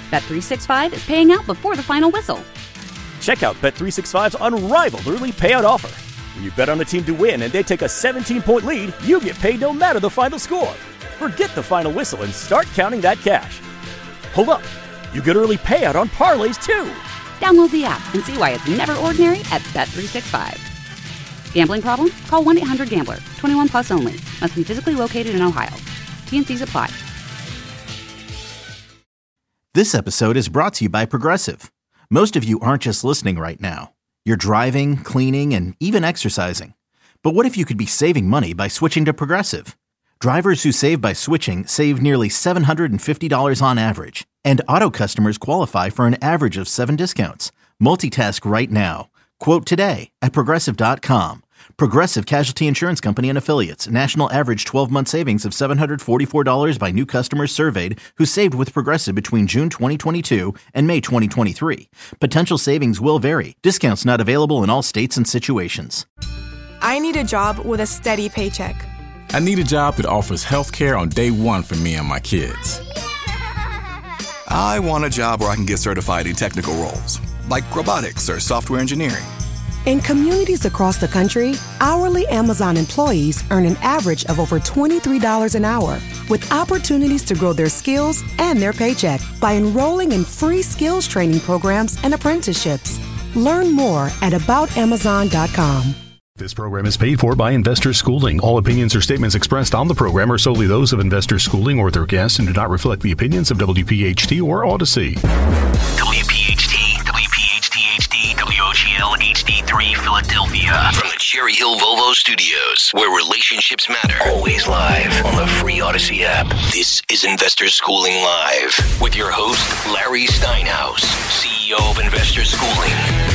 Bet365 is paying out before the final whistle. Check out Bet365's unrivaled early payout offer. When you bet on a team to win and they take a 17-point lead, you get paid no matter the final score. Forget the final whistle and start counting that cash. Hold up. You get early payout on parlays, too. Download the app and see why it's never ordinary at Bet365. Gambling problem? Call 1-800-GAMBLER. 21 plus only. Must be physically located in Ohio. T&Cs apply. This episode is brought to you by Progressive. Most of you aren't just listening right now. You're driving, cleaning, and even exercising. But what if you could be saving money by switching to Progressive? Drivers who save by switching save nearly $750 on average. And auto customers qualify for an average of 7 discounts. Multitask right now. Quote today at Progressive.com. Progressive Casualty Insurance Company and Affiliates. National average 12-month savings of $744 by new customers surveyed who saved with Progressive between June 2022 and May 2023. Potential savings will vary. Discounts not available in all states and situations. I need a job with a steady paycheck. I need a job that offers health care on day one for me and my kids. I want a job where I can get certified in technical roles, like robotics or software engineering. In communities across the country, hourly Amazon employees earn an average of over $23 an hour, with opportunities to grow their skills and their paycheck by enrolling in free skills training programs and apprenticeships. Learn more at aboutamazon.com. This program is paid for by Investor Schooling. All opinions or statements expressed on the program are solely those of Investor Schooling or their guests and do not reflect the opinions of WPHT or Odyssey. WPHT, WPHT-HD, WOGL HD3 Philadelphia. From the Cherry Hill Volvo Studios, where relationships matter. Always live on the free Odyssey app. This is Investor Schooling Live with your host, Larry Steinhaus, CEO of Investor Schooling.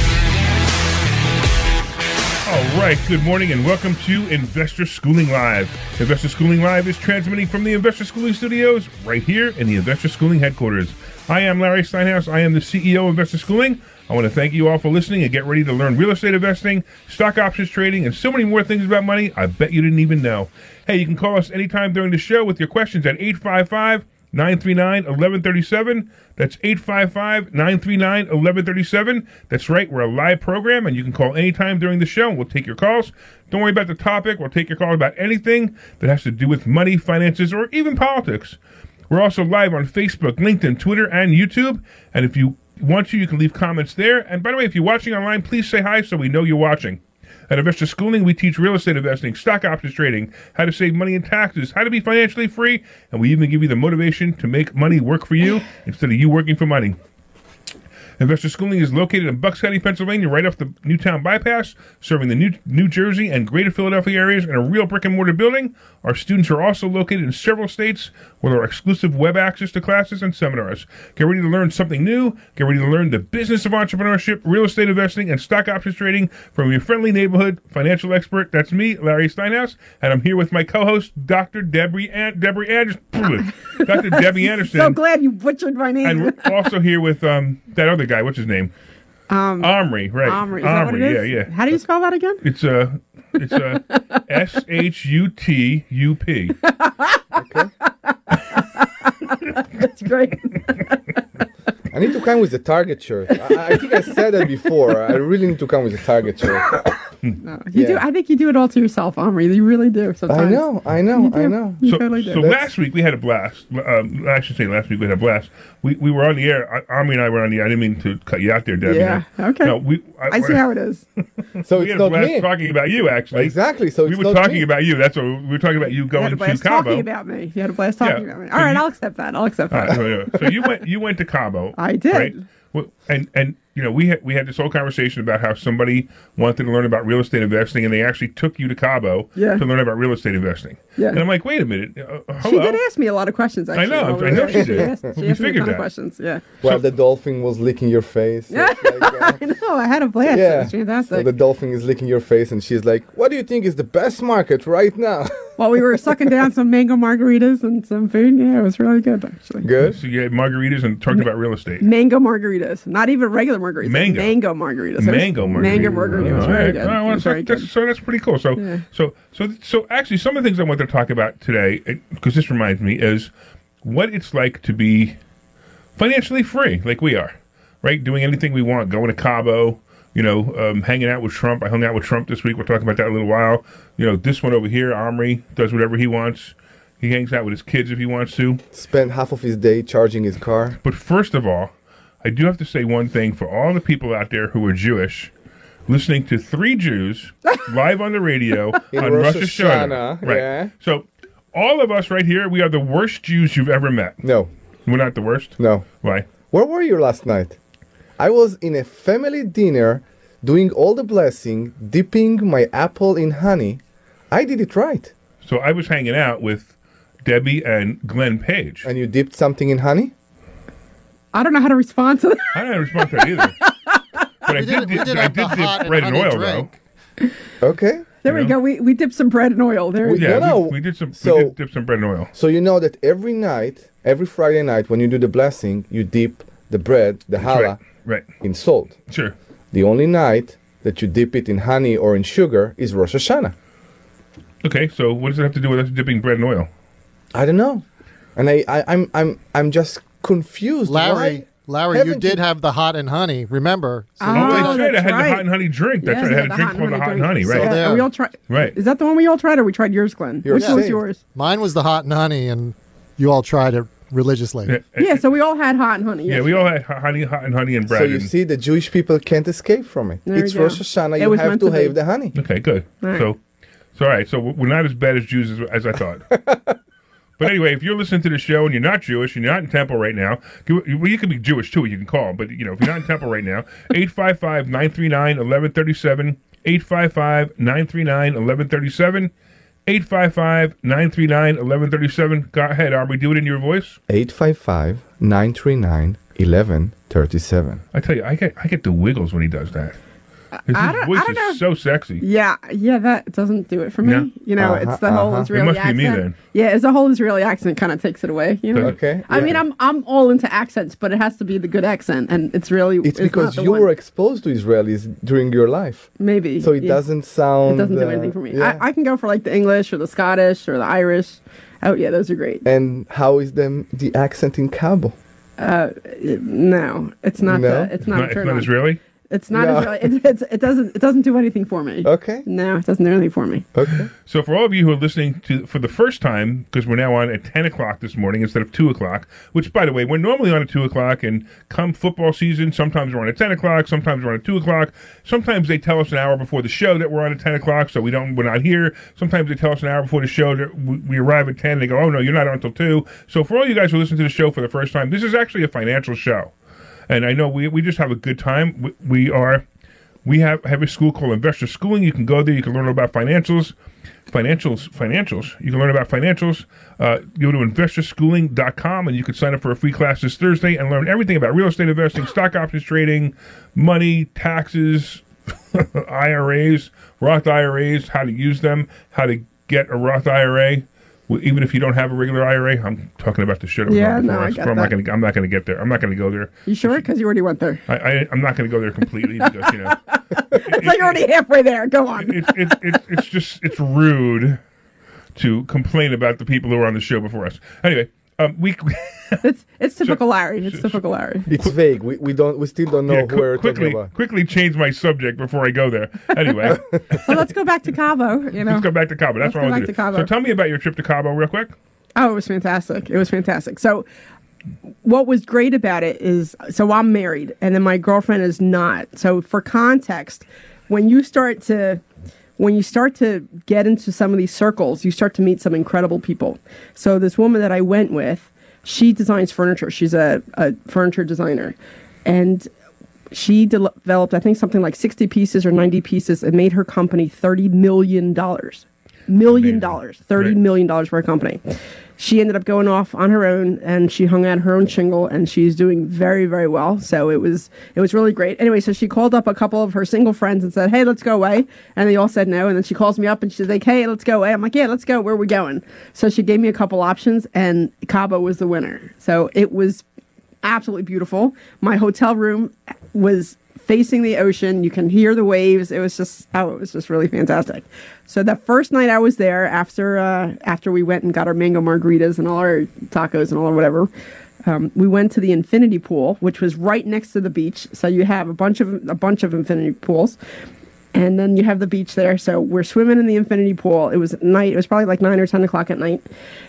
All right, good morning and welcome to Investor Schooling Live. Investor Schooling Live is transmitting from the Investor Schooling Studios right here in the Investor Schooling headquarters. I am Larry Steinhaus. I am the CEO of Investor Schooling. I want to thank you all for listening and get ready to learn real estate investing, stock options trading, and so many more things about money I bet you didn't even know. Hey, you can call us anytime during the show with your questions at 855-939-1137. That's 855-939-1137. That's right, we're a live program, and you can call anytime during the show, and we'll take your calls. Don't worry about the topic. We'll take your call about anything that has to do with money, finances, or even politics. We're also live on Facebook, LinkedIn, Twitter, and YouTube. And if you want to, you can leave comments there. And by the way, if you're watching online, please say hi so we know you're watching. At Investor Schooling, we teach real estate investing, stock options trading, how to save money in taxes, how to be financially free, and we even give you the motivation to make money work for you instead of you working for money. Investor Schooling is located in Bucks County, Pennsylvania, right off the Newtown Bypass, serving the New Jersey and Greater Philadelphia areas in a real brick-and-mortar building. Our students are also located in several states with our exclusive web access to classes and seminars. Get ready to learn something new. Get ready to learn the business of entrepreneurship, real estate investing, and stock options trading from your friendly neighborhood financial expert. That's me, Larry Steinhaus, and I'm here with my co-host, Dr. Debbie Anderson. Dr. Debbie Anderson. So glad you butchered my name. And we're also here with that other guy. What's his name? Omri, right? Omri. Is that what it is? Yeah. How do you spell that again? It's S-H-U-T-U-P. Okay. That's great. I need to come with a Target shirt. I think I said that before. I really need to come with a Target shirt. No, you do. I think you do it all to yourself, Omri. You really do. Sometimes. I know. You totally do. So last week we had a blast. I should say last week we had a blast. We were on the air. Omri and I were on the air. I didn't mean to cut you out there, Debbie. Yeah. Okay. No, I see how it is. So we it's had not a blast me. Talking about you, actually. Exactly. So we were talking about you. That's what we were talking about. You going to Cabo. Talking about me. You had a blast talking about me. All right, I'll accept that. So you went to Cabo. I did. Right? Well, and you know we had this whole conversation about how somebody wanted to learn about real estate investing, and they actually took you to Cabo to learn about real estate investing. Yeah. And I'm like, wait a minute. She did ask me a lot of questions. Actually, I know she did. She asked me a ton of questions. Yeah. Well, the dolphin was licking your face. Yeah. I know. I had a blast. Yeah. It was fantastic. So the dolphin is licking your face, and she's like, "What do you think is the best market right now?" Well, we were sucking down some mango margaritas and some food. Yeah, it was really good, actually. Good. So you had margaritas and talked about real estate. Mango margaritas, not even regular margaritas. Mango margaritas. Mango margaritas. Mango margarita was very good. So that's pretty cool. So actually, some of the things I want to talk about today, because this reminds me, is what it's like to be financially free, like we are, right? Doing anything we want, going to Cabo, hanging out with Trump. I hung out with Trump this week. We'll talk about that in a little while. This one over here, Omri, does whatever he wants. He hangs out with his kids if he wants to. Spend half of his day charging his car. But first of all, I do have to say one thing for all the people out there who are Jewish, listening to three Jews live on the radio on Rosh Hashanah. Right. Yeah. So all of us right here, we are the worst Jews you've ever met. No. We're not the worst? No. Why? Where were you last night? I was in a family dinner doing all the blessing, dipping my apple in honey. I did it right. So I was hanging out with Debbie and Glenn Page. And you dipped something in honey? I don't know how to respond to that. I don't know how to respond to that either. But I did dip bread and oil, though. Okay. There we go. We dipped some bread in oil. There we go. We did dip some bread in oil. So you know that every night, every Friday night, when you do the blessing, you dip the bread, the challah, right, in salt. Sure. The only night that you dip it in honey or in sugar is Rosh Hashanah. Okay, so what does it have to do with us dipping bread in oil? I don't know, and I'm just confused. Larry, you did have the hot and honey. Remember? So that's right. I had the hot and honey drink. That's right. I had a drink called the hot and honey. Right. So we all tried. Right. Is that the one we all tried, or we tried yours, Glenn? Which was yours? Mine was the hot and honey, and you all tried it religiously. Yeah. So we all had hot and honey. Yeah, we all had hot and honey and bread. So you see, the Jewish people can't escape from it. It's Rosh Hashanah. You have to have the honey. Okay, good. Right. So all right. So we're not as bad as Jews as I thought. But anyway, if you're listening to the show and you're not Jewish and you're not in Temple right now, you can be Jewish too, you can call. But, if you're not in Temple right now, 855-939-1137, 855-939-1137, 855-939-1137. Go ahead, Aubrey, do it in your voice. 855-939-1137. I tell you, I get the wiggles when he does that. His voice is so sexy. Yeah, that doesn't do it for me. No? It's the whole Israeli accent. It must be me then. Yeah, it's the whole Israeli accent kind of takes it away. Okay. I mean, I'm all into accents, but it has to be the good accent, and it's because you were exposed to Israelis during your life. Maybe. So it doesn't sound. It doesn't do anything for me. Yeah. I can go for like the English or the Scottish or the Irish. Oh yeah, those are great. And how is the accent in Cabo? No, it's not. No? It's not Israeli. It's not Israeli. It doesn't do anything for me. Okay. No, it doesn't do anything for me. Okay. So for all of you who are listening for the first time, because we're now on at 10 o'clock this morning instead of 2 o'clock, which, by the way, we're normally on at 2 o'clock, and come football season, sometimes we're on at 10 o'clock, sometimes we're on at 2 o'clock. Sometimes they tell us an hour before the show that we're on at 10 o'clock, so we're not here. Sometimes they tell us an hour before the show that we arrive at 10, and they go, oh, no, you're not on until 2. So for all you guys who listen to the show for the first time, this is actually a financial show. And I know we just have a good time. We have a school called Investor Schooling. You can go there. You can learn about financials. You can learn about financials. Go to investorschooling.com, and you can sign up for a free class this Thursday and learn everything about real estate investing, stock options trading, money, taxes, IRAs, Roth IRAs, how to use them, how to get a Roth IRA. Even if you don't have a regular IRA, I'm talking about the shit. I'm not going to get there. I'm not going to go there. You sure? Because you already went there. I'm not going to go there completely because it's like you're already halfway there. Go on. It's rude to complain about the people who are on the show before us. Anyway, it's typical Larry. It's typical Larry. It's vague. We still don't know who we're talking about. Quickly change my subject before I go there. Anyway, so let's go back to Cabo. Let's go back to Cabo. That's what I want to do. So tell me about your trip to Cabo real quick. Oh, it was fantastic. So what was great about it is, so I'm married, and then my girlfriend is not. So for context, when you start to get into some of these circles, you start to meet some incredible people. So this woman that I went with, she designs furniture. She's a furniture designer. And she developed, I think, something like 60 pieces or 90 pieces and made her company $30 million. $30 million for her company. She ended up going off on her own, and she hung out her own shingle, and she's doing very, very well. So it was really great. Anyway, so she called up a couple of her single friends and said, hey, let's go away. And they all said no. And then she calls me up and she's like, hey, let's go away. I'm like, yeah, let's go. Where are we going? So she gave me a couple options, and Cabo was the winner. So it was absolutely beautiful. My hotel room was facing the ocean. You can hear the waves. It was just really fantastic. So the first night I was there, after we went and got our mango margaritas and all our tacos and all or whatever, We went to the infinity pool, which was right next to the beach. So you have a bunch of infinity pools, and then you have the beach there. So we're swimming in the infinity pool. It was at night. It was probably like 9 or 10 o'clock at night.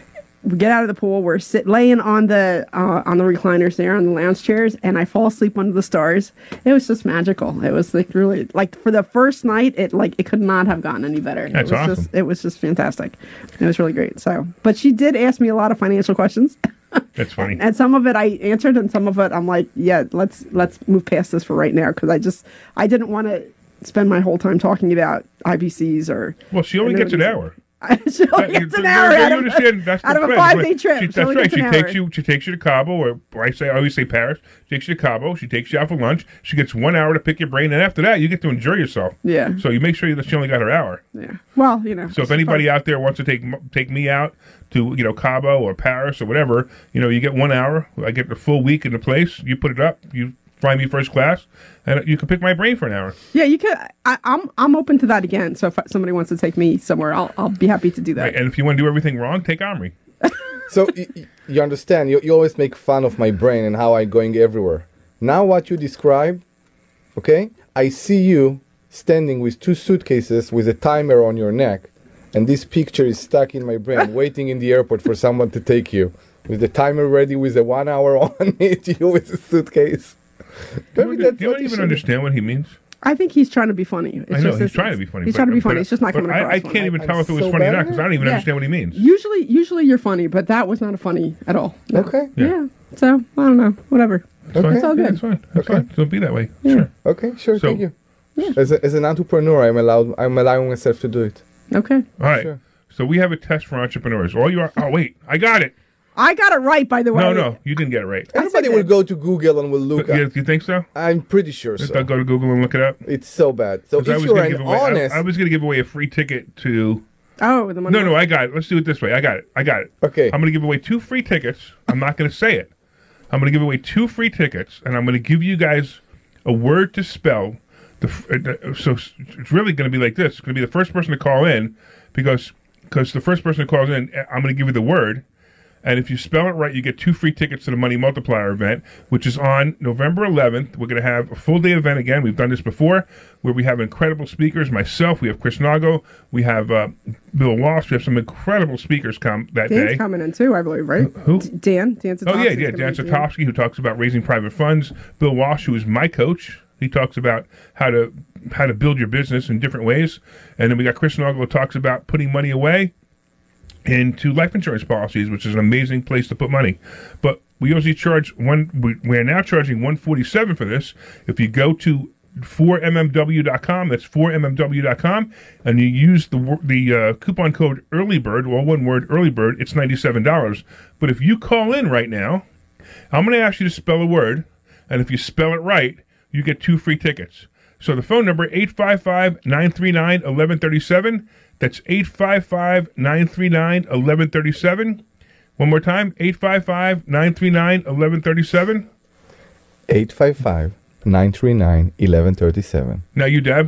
We get out of the pool. We're laying on the recliners there, on the lounge chairs, and I fall asleep under the stars. It was just magical. It was like really, like, for the first night, it could not have gotten any better. That's awesome. It was just fantastic. It was really great. So, but she did ask me a lot of financial questions. That's funny. And some of it I answered, and some of it I'm like, yeah, let's move past this for right now, because I didn't want to spend my whole time talking about IBCs or. Well, she only gets an hour. She only gets an hour out of a 5-day trip. That's right. She takes you to Cabo, or I always say Paris. She takes you to Cabo. She takes you out for lunch. She gets 1 hour to pick your brain, and after that, you get to enjoy yourself. Yeah. So you make sure that she only got her hour. Yeah. Well, So if anybody out there wants to take me out to Cabo or Paris or whatever, you get 1 hour. I get the full week in the place. You put it up. You fly me first class, and you can pick my brain for an hour. Yeah, you could. I'm open to that again. So if somebody wants to take me somewhere, I'll be happy to do that. Right, and if you want to do everything wrong, take Omri. So you understand, you always make fun of my brain and how I'm going everywhere. Now what you describe, okay, I see you standing with 2 suitcases with a timer on your neck, and this picture is stuck in my brain, waiting in the airport for someone to take you, with the timer ready with a 1 hour on it, you with a suitcase. You don't even understand what he means. I think he's trying to be funny. I know, he's trying to be funny. He's trying to be funny. It's just not coming across. I can't even tell if it was funny or not, because I don't even understand what he means. Usually you're funny, but that was not funny at all. No. Okay. Yeah. So, I don't know. Whatever. Okay. It's all good. It's fine. It's fine. Don't be that way. Yeah. Sure. Okay, sure. So- Thank you. Yeah. As an entrepreneur, I'm allowing myself to do it. Okay. All right. Sure. So we have a test for entrepreneurs. Oh, wait. I got it. I got it right, by the way. No, you didn't get it right. Everybody will go to Google and will look Yeah, up. you think so? I'm pretty sure so. I'll go to Google and look it up. It's so bad. So 'Cause I if was you're gonna an give away- honest... I was going to give away a free ticket to... Oh, the money. No, I got it. Let's do it this way. I got it. Okay. I'm going to give away 2 free tickets. I'm not going to say it. I'm going to give away 2 free tickets, and I'm going to give you guys a word to spell. So it's really going to be like this. It's going to be the first person to call in, because the first person who calls in, I'm going to give you the word. And if you spell it right, you get 2 free tickets to the Money Multiplier event, which is on November 11th. We're going to have a full-day event again. We've done this before, where we have incredible speakers. Myself, we have Chris Nago, we have Bill Walsh. We have some incredible speakers come that day. Dan's coming in too, I believe, right? Who? Dan Satowski. Oh, yeah, Dan Satowski, who talks about raising private funds. Bill Walsh, who is my coach. He talks about how to build your business in different ways. And then we got Chris Nago, who talks about putting money away into life insurance policies, which is an amazing place to put money. But we usually charge we're now charging $147 for this. If you go to 4mmw.com, that's 4mmw.com, and you use the coupon code EARLYBIRD, all one word, EARLYBIRD, it's $97. But if you call in right now, I'm going to ask you to spell a word, and if you spell it right, you get 2 free tickets. So the phone number, 855-939-1137. That's 855-939-1137. One more time, 855-939-1137. 855-939-1137. Now you, Deb.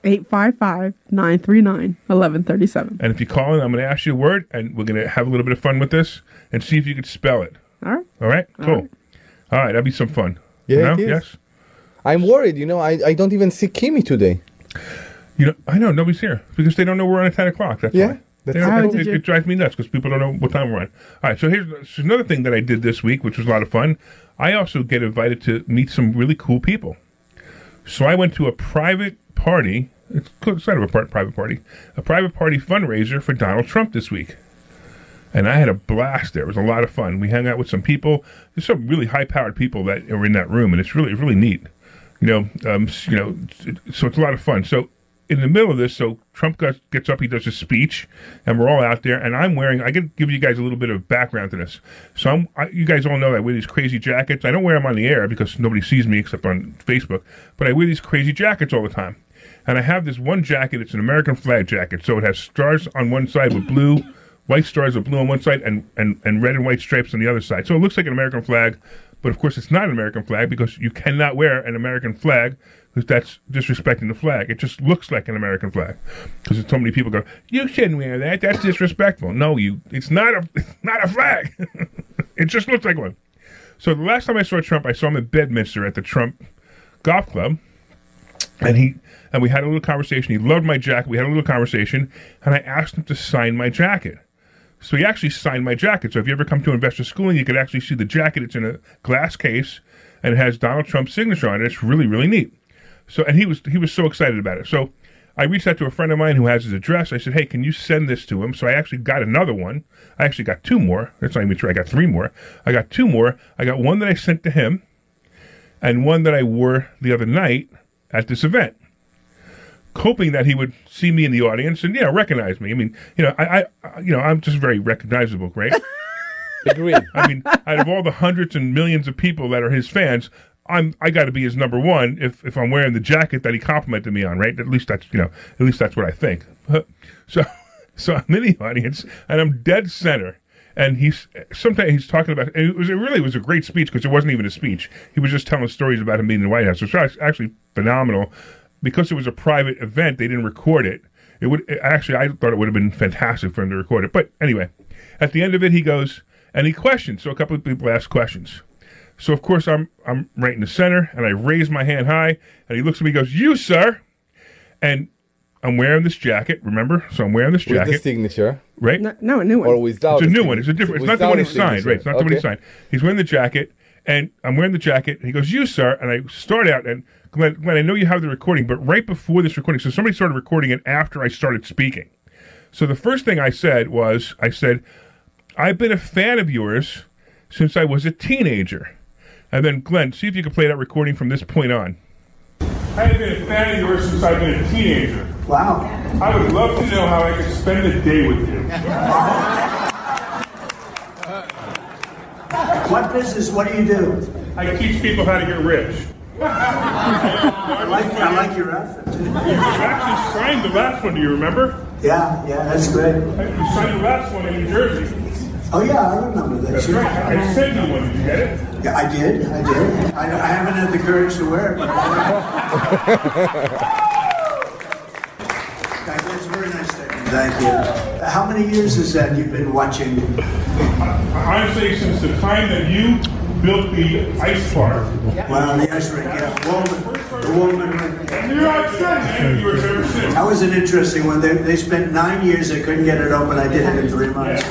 855-939-1137. And if you call in, I'm going to ask you a word, and we're going to have a little bit of fun with this and see if you can spell it. All right. All right? Cool. All right, that'll be some fun. Yeah, it is. Yes? I'm worried. I don't even see Kimmy today. I know, nobody's here because they don't know we're on at 10 o'clock. That's why. It drives me nuts because people don't know what time we're on. All right, so here's another thing that I did this week, which was a lot of fun. I also get invited to meet some really cool people. So I went to a private party. It's kind of a private party. A private party fundraiser for Donald Trump this week. And I had a blast there. It was a lot of fun. We hung out with some people. There's some really high-powered people that are in that room, and it's really neat. So it's a lot of fun. So in the middle of this, so Trump gets up, he does his speech, and we're all out there, and I can give you guys a little bit of background to this. So you guys all know that I wear these crazy jackets. I don't wear them on the air because nobody sees me except on Facebook, but I wear these crazy jackets all the time. And I have this one jacket, it's an American flag jacket, so it has stars on one side with blue, white stars with blue on one side, and red and white stripes on the other side. So it looks like an American flag, but of course it's not an American flag because you cannot wear an American flag because that's disrespecting the flag. It just looks like an American flag because so many people go, you shouldn't wear that. That's disrespectful. No, it's not a flag. It just looks like one. So the last time I saw Trump, I saw him at Bedminster at the Trump Golf Club, and we had a little conversation. He loved my jacket. We had a little conversation, and I asked him to sign my jacket. So he actually signed my jacket. So if you ever come to Investor Schooling, you could actually see the jacket. It's in a glass case, and it has Donald Trump's signature on it. It's really, really neat. So, and he was so excited about it. So I reached out to a friend of mine who has his address. I said, hey, can you send this to him? So I actually got another one. I actually got 2 more. That's not even true. I got 3 more. I got 2 more. I got one that I sent to him and one that I wore the other night at this event, hoping that he would see me in the audience and, recognize me. I mean, I'm just very recognizable, right? Agreed. I mean, out of all the hundreds and millions of people that are his fans, I got to be his number one if I'm wearing the jacket that he complimented me on, right? At least that's what I think. So I'm in the audience and I'm dead center, and he's talking about. And it was a great speech because it wasn't even a speech. He was just telling stories about him being in the White House. So it's actually phenomenal. Because it was a private event, they didn't record it. I thought it would have been fantastic for him to record it. But anyway, at the end of it, he goes and he questions. So a couple of people ask questions. So of course I'm right in the center, and I raise my hand high, and he looks at me and goes, "You, sir," and I'm wearing this jacket. Remember? So I'm wearing this jacket. With the signature, right? No, a new one. Or without? It's a new one. It's a different. It's not the one he signed. Right? It's not the one he signed. He's wearing the jacket, and I'm wearing the jacket. And he goes, "You, sir," and I start out and. Glenn, I know you have the recording, but right before this recording, so somebody started recording it after I started speaking. So the first thing I said was, I've been a fan of yours since I was a teenager. And then, Glenn, see if you can play that recording from this point on. I've been a fan of yours since I've been a teenager. Wow. I would love to know how I could spend a day with you. What business? What do you do? I teach people how to get rich. I like your outfit. You actually signed the last one, do you remember? Yeah, that's great. You signed the last one in New Jersey. Oh yeah, I remember that. That's right. I sent you one. Did you get it? Yeah, I did. I haven't had the courage to wear it. But that's a very nice statement. Thank you. How many years is that you've been watching? Honestly, since the time that you built the ice park. Well, the ice rink, yeah. The Woolman rink. That was an interesting one. They spent 9 years. They couldn't get it open. I did it in 3 months.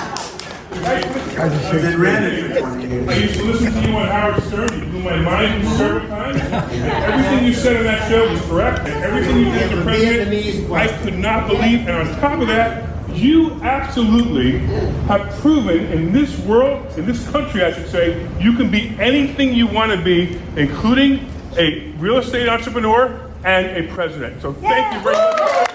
And then ran it for 20 years. I used to listen to you on Howard Stern. You blew my mind several times. Everything you said on that show was correct. And everything you did as the president, I could not believe. And on top of that, you absolutely have proven in this world, in this country, I should say, you can be anything you want to be, including a real estate entrepreneur and a president. So thank you very much.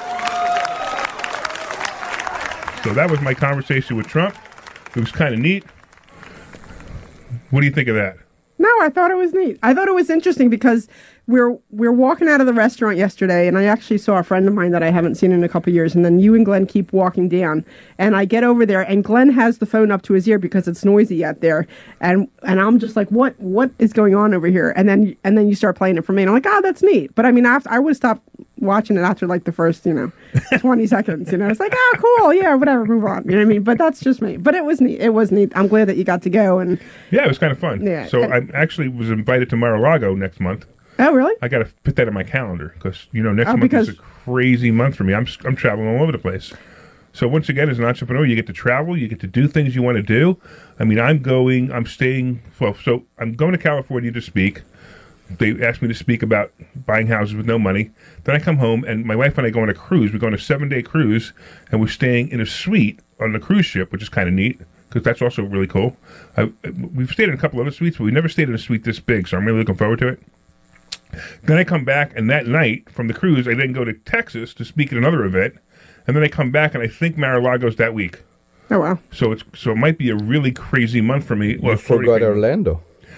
So that was my conversation with Trump. It was kind of neat. What do you think of that? No, I thought it was neat. I thought it was interesting because we're walking out of the restaurant yesterday, and I actually saw a friend of mine that I haven't seen in a couple of years, and then you and Glenn keep walking down, and I get over there, and Glenn has the phone up to his ear because it's noisy out there, and I'm just like, what is going on over here? And then you start playing it for me, and I'm like, oh, that's neat. But I mean, I would have stopped watching it after like the first 20 seconds. It's like, oh, cool, yeah, whatever, move on. You know what I mean? But that's just me. But it was neat. It was neat. I'm glad that you got to go. And yeah, it was kind of fun. Yeah, so I actually was invited to Mar-a-Lago next month. Oh, really? I got to put that in my calendar because next month is a crazy month for me. I'm traveling all over the place. So once again, as an entrepreneur, you get to travel, you get to do things you want to do. I mean, I'm going to California to speak. They asked me to speak about buying houses with no money. Then I come home, and my wife and I go on a cruise. We go on a 7-day cruise, and we're staying in a suite on the cruise ship, which is kind of neat because that's also really cool. We've stayed in a couple other suites, but we never stayed in a suite this big, so I'm really looking forward to it. Then I come back, and that night from the cruise, I then go to Texas to speak at another event, and then I come back, and I think Mar-a-Lago's that week. Oh, wow. So it might be a really crazy month for me. You forgot Orlando.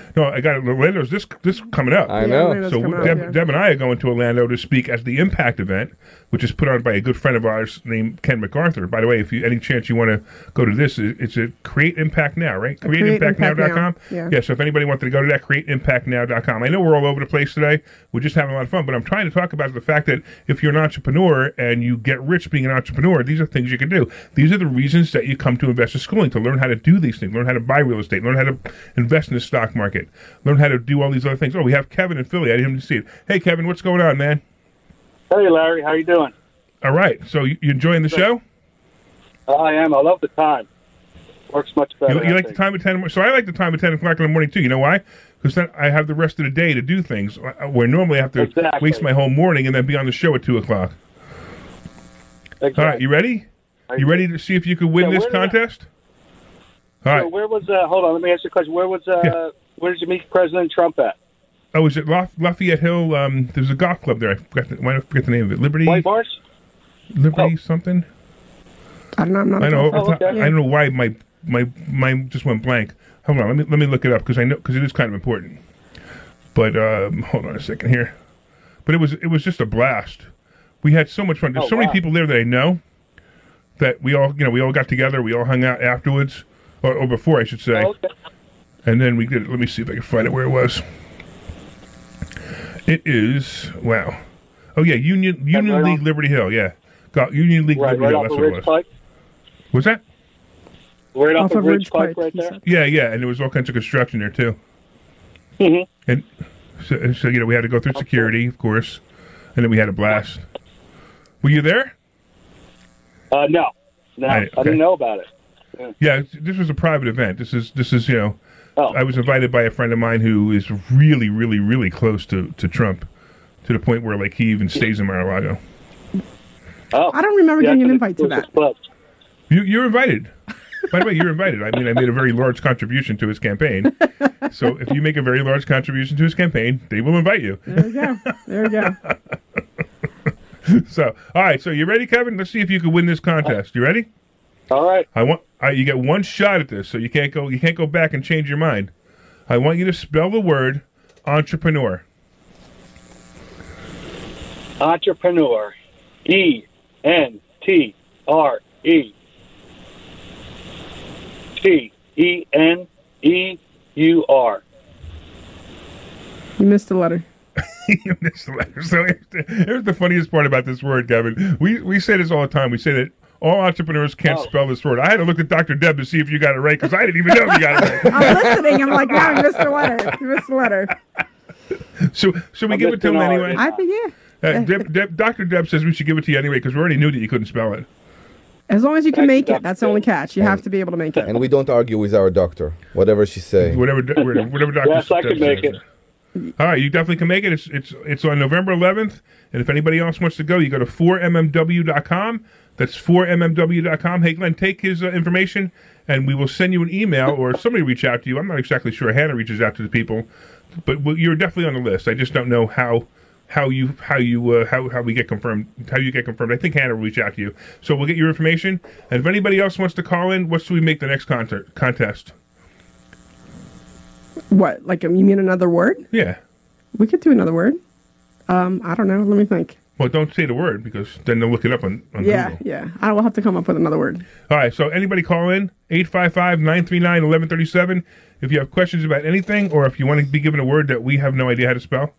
No, I got Orlando's this coming up. I know. Orlando's So coming up, Deb, yeah. Deb and I are going to Orlando to speak at the Impact event, which is put on by a good friend of ours named Ken MacArthur. By the way, if you any chance you want to go to this, it's at Create Impact Now, right? CreateImpactNow.com. Yeah. So if anybody wanted to go to that, CreateImpactNow.com. I know we're all over the place today. We're just having a lot of fun, but I'm trying to talk about the fact that if you're an entrepreneur and you get rich being an entrepreneur, these are things you can do. These are the reasons that you come to Investor Schooling, to learn how to do these things, learn how to buy real estate, learn how to invest in the stock market, learn how to do all these other things. Oh, we have Kevin in Philly. I didn't see it. Hey, Kevin, what's going on, man? Hey, Larry, how you doing? All right. So you enjoying the show? I am. I love the time. Works much better. You like the time at 10? So I like the time at 10 o'clock in the morning, too. You know why? Because then I have the rest of the day to do things, where normally I have to waste my whole morning and then be on the show at 2 o'clock. Exactly. All right. You ready? You ready to see if you could win this contest? All right. So where was, hold on, let me ask you a question. Where was, where did you meet President Trump at? Oh, is it Lafayette Hill? There's a golf club there. Why did I forget the name of it? Liberty? White Marsh? Liberty something? I don't know. I'm not I know. okay. I don't know why my just went blank. Hold on. Let me look it up because it is kind of important. But hold on a second here. But it was just a blast. We had so much fun. There's so many people there that I know that we all got together. We all hung out afterwards, or before I should say. Oh, okay. And then we did. Let me see if I can find it where it was. It is Oh yeah, Union League Liberty Hill. Yeah, Union League Liberty Hill. That's what it was. Pike? What's that? Right off of Ridge Pike, right there. Yeah, and there was all kinds of construction there too. Mm-hmm. And so we had to go through security, of course, and then we had a blast. Were you there? No, I didn't know about it. Yeah, this was a private event. This is I was invited by a friend of mine who is really, really, really close to Trump, to the point where he even stays in Mar-a-Lago. Oh, I don't remember getting an invite to that. You're invited. By the way, you're invited. I mean, I made a very large contribution to his campaign. So if you make a very large contribution to his campaign, they will invite you. There you go. There you go. So, all right. So you ready, Kevin? Let's see if you can win this contest. You ready? All right. You get one shot at this, so you can't go back and change your mind. I want you to spell the word entrepreneur. Entrepreneur. ENTRE. TENEUR. You missed the letter. You missed the letter. So here's the funniest part about this word, Kevin. We say this all the time. We say that all entrepreneurs can't spell this word. I had to look at Dr. Deb to see if you got it right, because I didn't even know if you got it right. I'm listening. I'm like, no, you missed the letter. You missed the letter. So should we give it to him anyway? I think, yeah. Dr. Deb says we should give it to you anyway, because we already knew that you couldn't spell it. As long as you can make it, that's the only catch. You have to be able to make it. And we don't argue with our doctor, whatever she say. Whatever Dr. Yes, I can make it. All right, you definitely can make it. It's on November 11th, and if anybody else wants to go, you go to 4mmw.com. That's 4mmw.com. Hey, Glenn, take his information, and we will send you an email, or somebody reach out to you. I'm not exactly sure. Hannah reaches out to the people, but you're definitely on the list. I just don't know how we get confirmed. How you get confirmed? I think Hannah will reach out to you, so we'll get your information. And if anybody else wants to call in, what should we make the next contest? What? Like, you mean another word? Yeah. We could do another word. I don't know. Let me think. Well, don't say the word, because then they'll look it up on Google. Yeah. I will have to come up with another word. All right, so anybody call in, 855-939-1137. If you have questions about anything, or if you want to be given a word that we have no idea how to spell.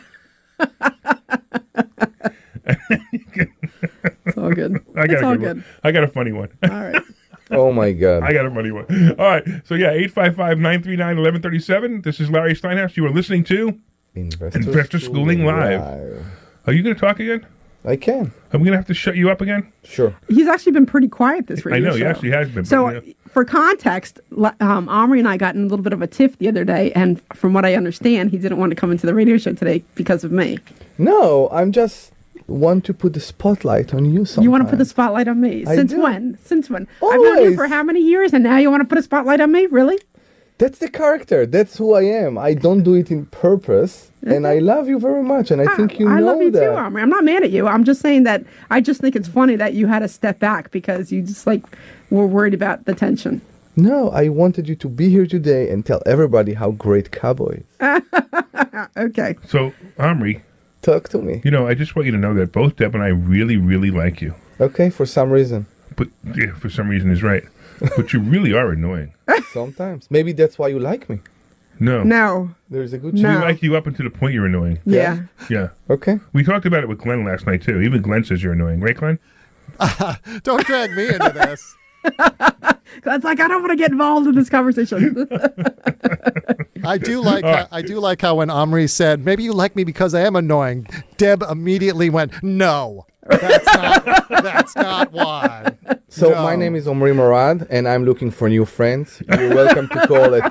It's all good. It's all good. I got a funny one. All right. Oh, my God. I got a funny one. All right, so yeah, 855-939-1137. This is Larry Steinhaus. You are listening to Investor Schooling Live. Are you going to talk again? I can. Are we going to have to shut you up again? Sure. He's actually been pretty quiet this radio I know, show. he actually has been. So, for context, Omri and I got in a little bit of a tiff the other day, and from what I understand, he didn't want to come into the radio show today because of me. No, I'm just want to put the spotlight on you sometimes. You want to put the spotlight on me? Since when? Since when? Always. I've known you for how many years, and now you want to put a spotlight on me? Really? That's the character. That's who I am. I don't do it in purpose, and I love you very much, and I think you know that. I love you too, Omri. I'm not mad at you. I'm just saying that I just think it's funny that you had to step back because you just were worried about the tension. No, I wanted you to be here today and tell everybody how great Cowboy is. Okay. So, Omri. Talk to me. You know, I just want you to know that both Deb and I really, really like you. Okay, for some reason. But, yeah, for some reason is right. But you really are annoying. Sometimes. Maybe that's why you like me. No. No. There's a good We chance. like you up until the point you're annoying. Yeah. Yeah. Okay. We talked about it with Glenn last night, too. Even Glenn says you're annoying. Right, Glenn? Don't drag me into this. That's like, I don't want to get involved in this conversation. I do like how when Omri said, maybe you like me because I am annoying, Deb immediately went, no, that's not why. So No. my name is Omri Murad, and I'm looking for new friends. You're welcome to call at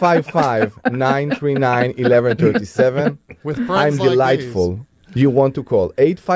855-939-1137. With I'm friends like delightful. You want to call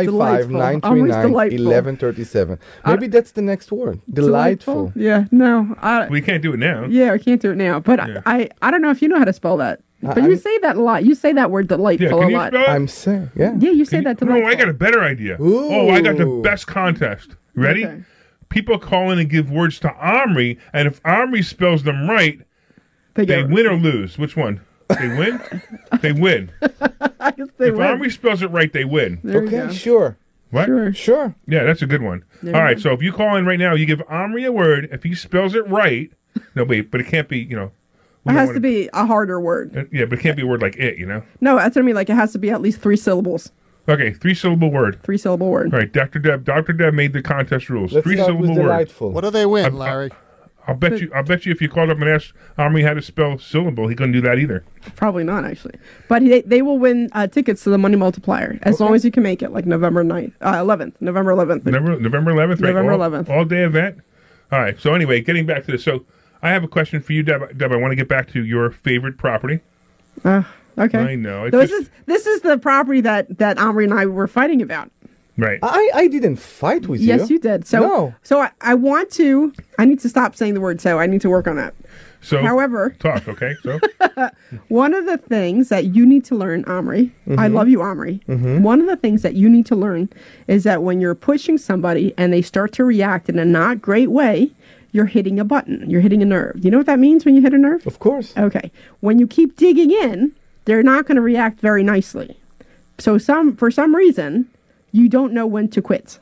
855-939-1137. Maybe that's the next word. Delightful. Yeah, no. We can't do it now. Yeah, I can't do it now. But I don't know if you know how to spell that. But you say that a lot. You say that word delightful Yeah, can a you lot. spell it? I'm saying, yeah. Yeah, you say that delightful. No, I got a better idea. Oh, I got the best contest. Ready? Okay. People call in and give words to Omri, and if Omri spells them right, they win or lose. Which one? They win? They win. I guess they If win. Omri spells it right, they win. There you Okay, go. sure. What? Sure. Yeah, that's a good one. There All you right, go. so if you call in right now, you give Omri a word. If he spells it right, no, wait, but it can't be, we It don't has wanna- to be a harder word. Yeah, but it can't be a word like it, No, that's what I mean. Like, it has to be at least 3 syllables. Okay, 3-syllable word. 3-syllable word. All right, Dr. Deb made the contest rules. Let's start 3-syllable with word. delightful. What do they win, Larry? I'll bet you if you called up and asked Omri how to spell syllable, he couldn't do that either. Probably not, actually. But they will win tickets to the Money Multiplier as long as you can make it, like November 11th. November 11th. November 11th, right? November All- 11th. All day event. All right. So anyway, getting back to this. So I have a question for you, Deb. I want to get back to your favorite property. Okay. I know. So this is the property that Omri and I were fighting about. Right. I didn't fight with you. Yes, you did. So No. so I need to stop saying the word so. I need to work on that. So However, talk. Okay. So one of the things that you need to learn, Omri, I love you, Omri. Mm-hmm. One of the things that you need to learn is that when you're pushing somebody and they start to react in a not great way, you're hitting a button. You're hitting a nerve. You know what that means when you hit a nerve? Of course. Okay. When you keep digging in, they're not going to react very nicely. So for some reason, you don't know when to quit.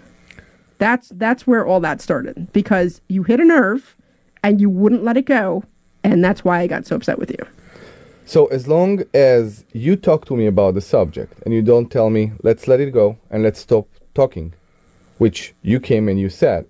That's where all that started, because you hit a nerve and you wouldn't let it go, and that's why I got so upset with you. So as long as you talk to me about the subject and you don't tell me, let's let it go and let's stop talking, which you came and you said.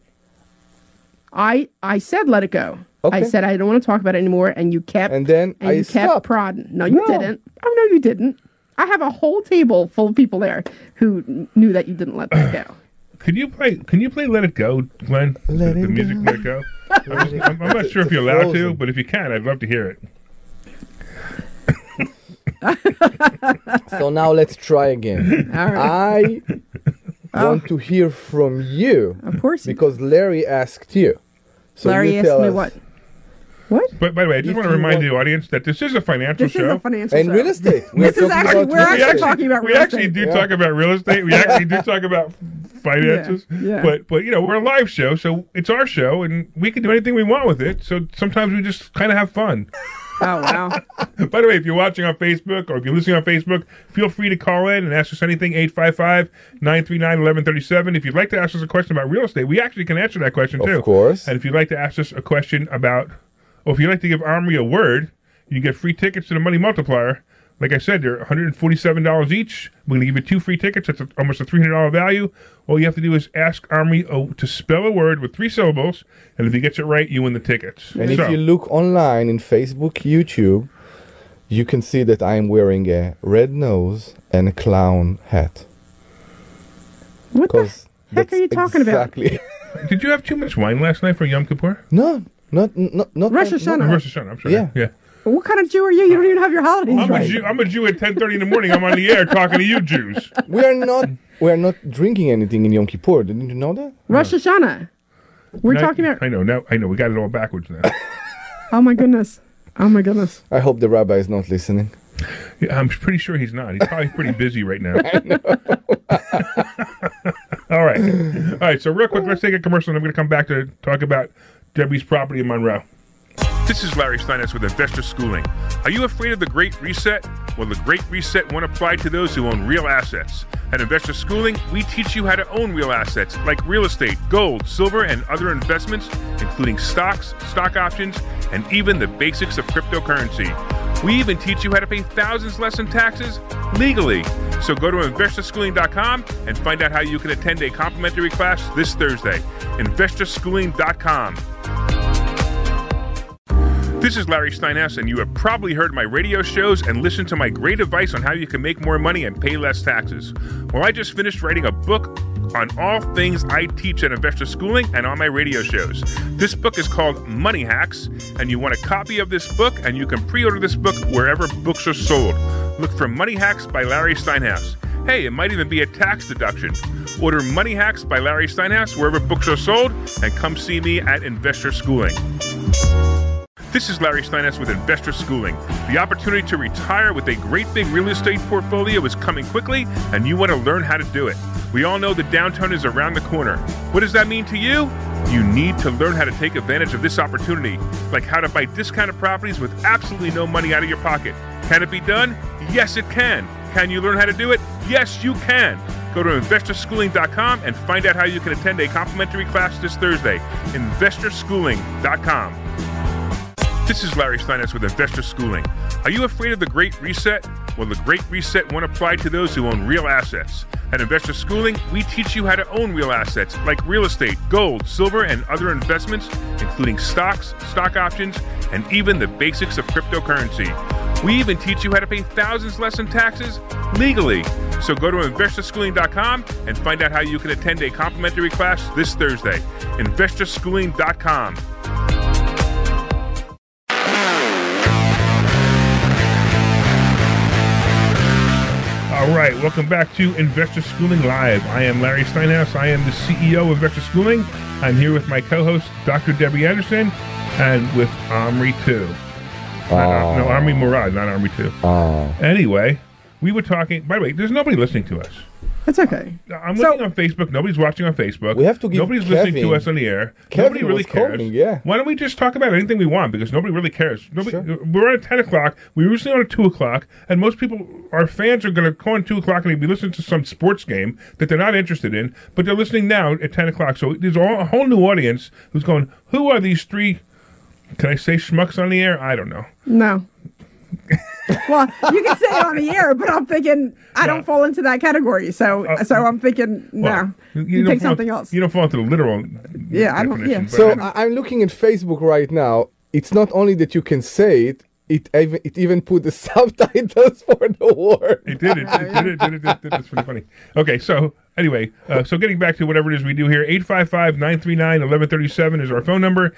I said let it go. Okay. I said I don't want to talk about it anymore, and you kept And then I you kept stopped. prodding. No, you No. didn't. Oh no, you didn't. I have a whole table full of people there who knew that you didn't let that go. Can you play Let It Go, Glenn? Let the it music go. Let It Go. I'm not sure if you're allowed to, but if you can, I'd love to hear it. So now let's try again. All right. I want to hear from you. Of course. Because Larry asked you. So Larry you asked tell me us. what? What? But by the way, I just If want to you remind want- the audience that this is a financial This show. is a financial And show. real estate. This is actually we're actually talking about we real actually estate. do talk about real estate. We actually do talk about finances. Yeah. But we're a live show, so it's our show, and we can do anything we want with it. So sometimes we just kind of have fun. Oh wow. By the way, if you're watching on Facebook or if you're listening on Facebook, feel free to call in and ask us anything, 855-939-1137. If you'd like to ask us a question about real estate, we actually can answer that question too. Of course. And if you'd like to ask us a question about, or if you'd like to give Omri a word, you get free tickets to the Money Multiplier. Like I said, they're $147 each. We're going to give you 2 free tickets. That's almost a $300 value. All you have to do is ask Omri to spell a word with 3 syllables, and if he gets it right, you win the tickets. And So- if you look online in Facebook, YouTube, you can see that I'm wearing a red nose and a clown hat. What the heck that's are you talking exactly. Did you have too much wine last night for Yom Kippur? No, not Rosh Hashanah. Rosh Hashanah, I'm sorry. Yeah. What kind of Jew are you? You don't even have your holidays right. I'm a Jew at 10:30 in the morning. I'm on the air talking to you Jews. We are not drinking anything in Yom Kippur. Didn't you know that? Rosh Hashanah. We're talking about. I know. We got it all backwards now. Oh my goodness. Oh my goodness. I hope the rabbi is not listening. Yeah, I'm pretty sure he's not. He's probably pretty busy right now. All right. So real quick, let's take a commercial, and I'm going to come back to talk about Debbie's Property in Monroe. This is Larry Steinhaus with Investor Schooling. Are you afraid of the Great Reset? Well, the Great Reset won't apply to those who own real assets. At Investor Schooling, we teach you how to own real assets like real estate, gold, silver, and other investments, including stocks, stock options, and even the basics of cryptocurrency. We even teach you how to pay thousands less in taxes legally. So go to investorschooling.com and find out how you can attend a complimentary class this Thursday. investorschooling.com. This is Larry Steinhaus, and you have probably heard my radio shows and listened to my great advice on how you can make more money and pay less taxes. Well, I just finished writing a book on all things I teach at Investor Schooling and on my radio shows. This book is called Money Hacks, and you want a copy of this book, and you can pre-order this book wherever books are sold. Look for Money Hacks by Larry Steinhaus. Hey, it might even be a tax deduction. Order Money Hacks by Larry Steinhaus wherever books are sold, and come see me at Investor Schooling. This is Larry Steinhaus with Investor Schooling. The opportunity to retire with a great big real estate portfolio is coming quickly, and you want to learn how to do it. We all know the downturn is around the corner. What does that mean to you? You need to learn how to take advantage of this opportunity, like how to buy discounted properties with absolutely no money out of your pocket. Can it be done? Yes, it can. Can you learn how to do it? Yes, you can. Go to investorschooling.com and find out how you can attend a complimentary class this Thursday. investorschooling.com. This is Larry Steinhaus with Investor Schooling. Are you afraid of the Great Reset? Well, the Great Reset won't apply to those who own real assets. At Investor Schooling, we teach you how to own real assets like real estate, gold, silver, and other investments, including stocks, stock options, and even the basics of cryptocurrency. We even teach you how to pay thousands less in taxes legally. So go to investorschooling.com and find out how you can attend a complimentary class this Thursday. investorschooling.com. All right, welcome back to Investor Schooling Live. I am Larry Steinhaus. I am the CEO of Investor Schooling. I'm here with my co-host, Dr. Debbie Anderson, and with Omri 2. No, Omri Murad, not Omri 2. Anyway, we were talking... By the way, there's nobody listening to us. That's okay. I'm looking on Facebook. Nobody's watching on Facebook. We have to give Nobody's listening to us on the air. Nobody really cares. Yeah. Why don't we just talk about anything we want? Because nobody really cares. Sure. We're on at 10 o'clock. We were listening on at 2 o'clock. And most people, our fans, are going to call on 2 o'clock and they'll be listening to some sports game that they're not interested in. But they're listening now at 10 o'clock. So there's a whole new audience who's going, who are these three, can I say schmucks on the air? I don't know. No. Well, you can say it on the air, but I'm thinking I don't fall into that category. So I'm thinking, no, you take something else. You don't fall into the literal. Yeah, I don't. Yeah. So I'm looking at Facebook right now. It's not only that you can say it. It even put the subtitles for the word. It did. That's pretty funny. Okay, so anyway, so getting back to whatever it is we do here, 855-939-1137 is our phone number,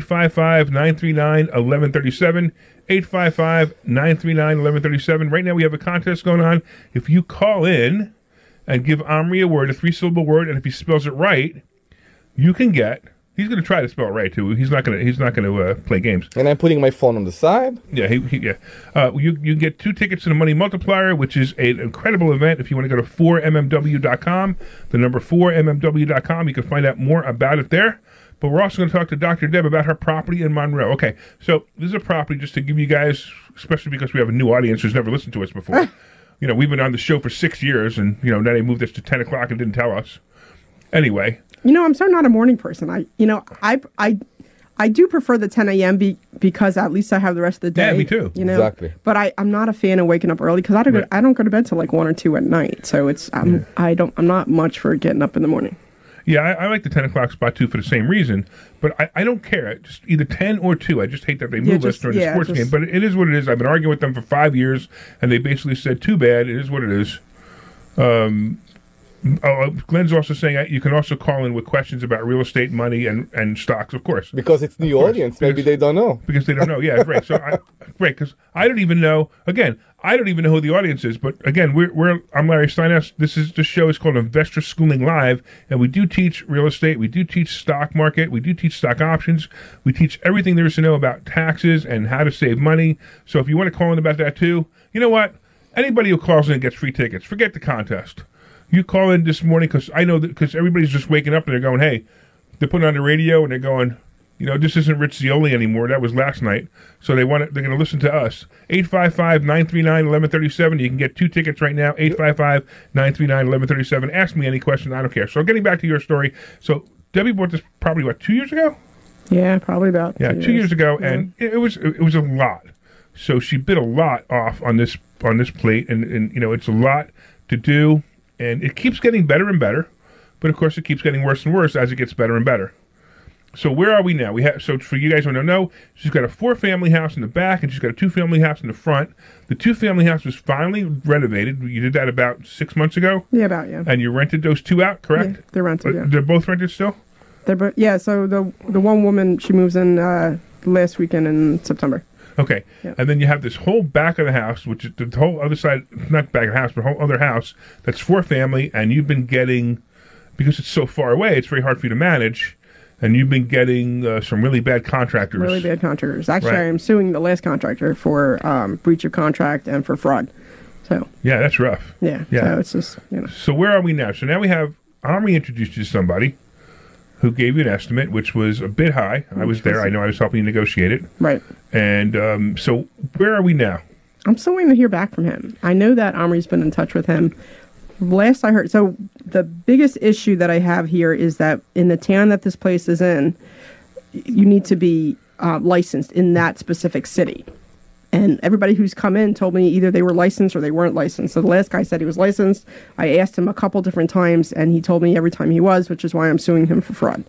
855-939-1137, 855-939-1137. Right now we have a contest going on. If you call in and give Omri a word, a 3-syllable word, and if he spells it right, you can get... He's going to try to spell it right too. He's not going to play games. And I'm putting my phone on the side. Yeah, you get 2 tickets to the Money Multiplier, which is an incredible event. If you want to go to 4mmw.com, the number 4mmw.com, you can find out more about it there. But we're also going to talk to Dr. Deb about her property in Monroe. Okay, so this is a property just to give you guys, especially because we have a new audience who's never listened to us before. We've been on the show for 6 years, and now they moved us to 10 o'clock and didn't tell us. Anyway. I'm so not a morning person. I do prefer the 10 a.m. because at least I have the rest of the day. Yeah, me too. Exactly. But I'm not a fan of waking up early because I don't go to bed till like 1 or 2 at night. So I'm not much for getting up in the morning. Yeah, I like the 10 o'clock spot too for the same reason. But I don't care. Just either 10 or 2. I just hate that they move us during the sports game. But it is what it is. I've been arguing with them for 5 years, and they basically said, too bad. It is what it is. Glenn's also saying you can also call in with questions about real estate, money, and stocks, of course. Because it's the audience. Maybe they don't know. Because they don't know. Yeah, great. So, great, because I don't even know. Again, I don't even know who the audience is. But again, I'm Larry Steinhaus. The show is called Investor Schooling Live, and we do teach real estate. We do teach stock market. We do teach stock options. We teach everything there is to know about taxes and how to save money. So if you want to call in about that too, you know what? Anybody who calls in gets free tickets. Forget the contest. You call in this morning because I know that because everybody's just waking up and they're going, hey, they're putting on the radio and they're going, this isn't Rich Zioli anymore. That was last night. So they're going to listen to us. 855-939-1137. You can get 2 tickets right now. 855-939-1137. Ask me any question. I don't care. So getting back to your story. So Debbie bought this probably, 2 years ago? Yeah, probably about 2 years ago. Yeah. And it was a lot. So she bit a lot off on this plate. And it's a lot to do. And it keeps getting better and better. But, of course, it keeps getting worse and worse as it gets better and better. So where are we now? So for you guys who don't know, she's got a 4-family house in the back, and she's got a 2-family house in the front. The 2-family house was finally renovated. You did that about 6 months ago? Yeah, And you rented those 2 out, correct? Yeah, they're rented, yeah. They're both rented still? They're both, yeah, so the one woman, she moves in last weekend in September. Okay. Yeah. And then you have this whole back of the house, which is the whole other side, not back of the house, but whole other house, that's 4-family, and you've been getting, because it's so far away, it's very hard for you to manage. And you've been getting some really bad contractors. Really bad contractors. Actually, Right. I am suing the last contractor for breach of contract and for fraud. So yeah, that's rough. Yeah. So it's just, So where are we now? So now we have Omri introduced you to somebody who gave you an estimate, which was a bit high. I was there. I know I was helping you negotiate it. Right. And so where are we now? I'm still waiting to hear back from him. I know that Omri's been in touch with him. Last I heard, so the biggest issue that I have here is that in the town that this place is in, you need to be licensed in that specific city. And everybody who's come in told me either they were licensed or they weren't licensed. So the last guy said he was licensed. I asked him a couple different times, and he told me every time he was, which is why I'm suing him for fraud.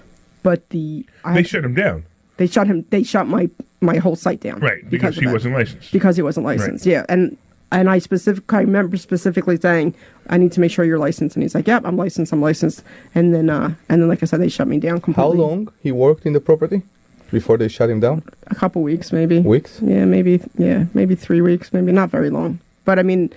But They shut him down. They shut my whole site down. Right, because he wasn't licensed. Because he wasn't licensed, Right. yeah. And I remember specifically saying, I need to make sure you're licensed. And he's like, yep, I'm licensed. And then, like I said, they shut me down completely. How long he worked in the property before they shut him down? A couple weeks, maybe. Weeks? Yeah, maybe 3 weeks, maybe not very long. But I mean,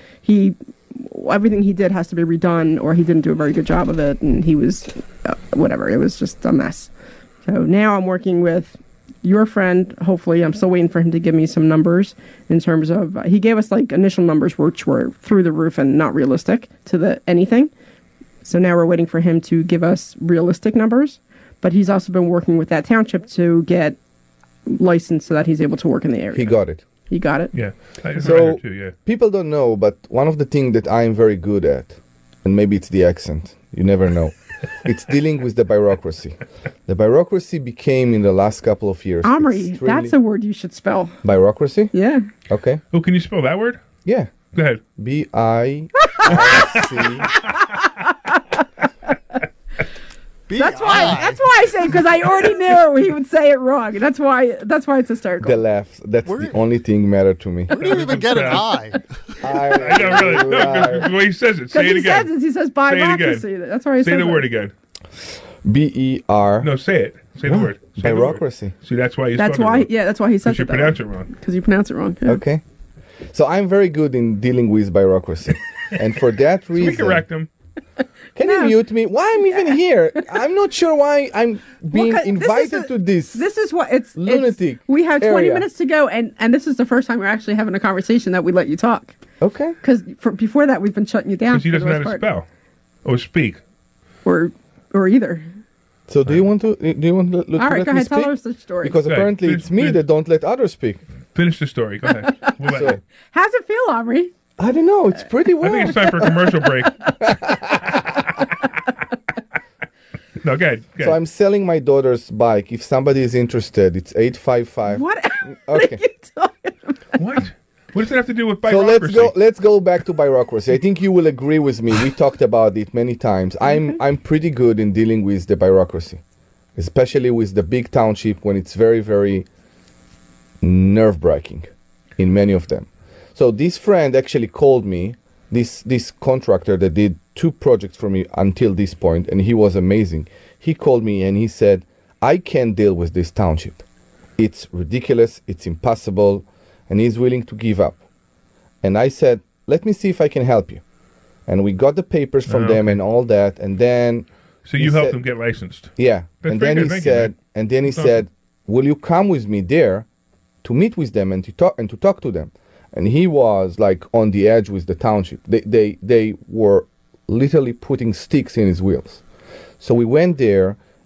everything he did has to be redone, or he didn't do a very good job of it. And he was, whatever, it was just a mess. So now I'm working with your friend. Hopefully, I'm still waiting for him to give me some numbers in terms of, he gave us like initial numbers which were through the roof and not realistic to anything. So now we're waiting for him to give us realistic numbers. But he's also been working with that township to get licensed so that he's able to work in the area. He got it. He got it? Yeah. So people don't know, but one of the things that I'm very good at, and maybe it's the accent, you never know, it's dealing with the bureaucracy. The bureaucracy became in the last couple of years. Omri, that's a word you should spell. Bureaucracy? Yeah. Okay. Oh, can you spell that word? Yeah. Go ahead. B-I-R-C. That's why I say, because I already knew he would say it wrong. That's why it's hysterical. The laugh. That's the only thing matter to me. Where do you even get an I? I know, really. No, because the way he says it. Say it again. He says Say it bureaucracy. again. That's why he says Say the it. word again. B-E-R. No, say it. Say the word. Say the word. Bureaucracy. See, that's why you That's spelled why. it wrong. Yeah, that's why he says Because you it that pronounce way. it wrong. Because you pronounce it wrong. Yeah. Okay. So I'm very good in dealing with bureaucracy. And for that reason... We correct him. Can you mute me? Why I'm even here? I'm not sure why I'm being invited to this. This is what it's lunatic. We have 20 area. minutes to go, and this is the first time we're actually having a conversation that we let you talk. Okay. Because before that, we've been shutting you down. Because he for the doesn't know most how to part. spell or speak. Or either. So do you want to let All right, me go ahead. speak? Tell us the story. Because Go ahead. apparently Finish- it's me finish- that don't let others speak. Finish the story. Go ahead. We'll let you. How's it feel, Omri? I don't know. It's pretty well. I think it's time for a commercial break. No, go ahead. So I'm selling my daughter's bike. If somebody is interested, it's 855. What? Okay. What? What does it have to do with So bureaucracy? let's go back to bureaucracy. I think you will agree with me. We talked about it many times. I'm pretty good in dealing with the bureaucracy, especially with the big township when it's very, very nerve-wracking in many of them. So this friend actually called me, this contractor that did 2 projects for me until this point, and he was amazing. He called me and he said, I can't deal with this township. It's ridiculous, it's impossible, and he's willing to give up. And I said, let me see if I can help you. And we got the papers from them and all that, and then... So you helped him get licensed? Yeah. That's And very then good. he Thank you, said, man. and then he That's said, will you come with me there to meet with them and to talk to them? And he was like on the edge with the township. They were literally putting sticks in his wheels. So we went there,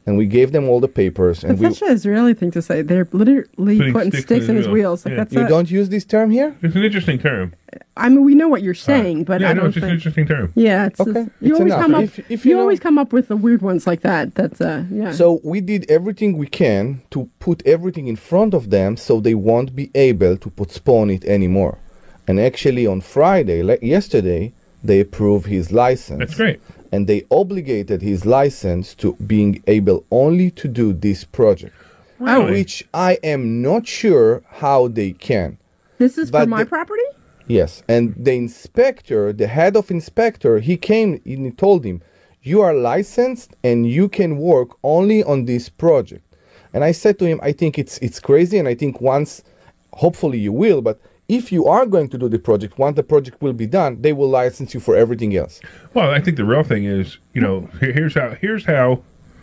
and we gave them all the papers. And That's such an Israeli thing to say. They're literally putting sticks in his wheels. Like, that's you don't use this term here? It's an interesting term. I mean, we know what you're saying, but I don't it's just an interesting term. Yeah, it's Okay, you it's always enough. come up. If you always come up with the weird ones like that. That's yeah. So we did everything we can to put everything in front of them so they won't be able to postpone it anymore. And actually on Friday, like yesterday, they approved his license. That's great. And they obligated his license to being able only to do this project. Really? Which I am not sure how they can. This is for my property? Yes, and the inspector, the head of inspector, he came and he told him, you are licensed and you can work only on this project. And I said to him, I think it's crazy, and I think once, hopefully you will, but if you are going to do the project, once the project will be done, they will license you for everything else. Well, I think the real thing is, here's how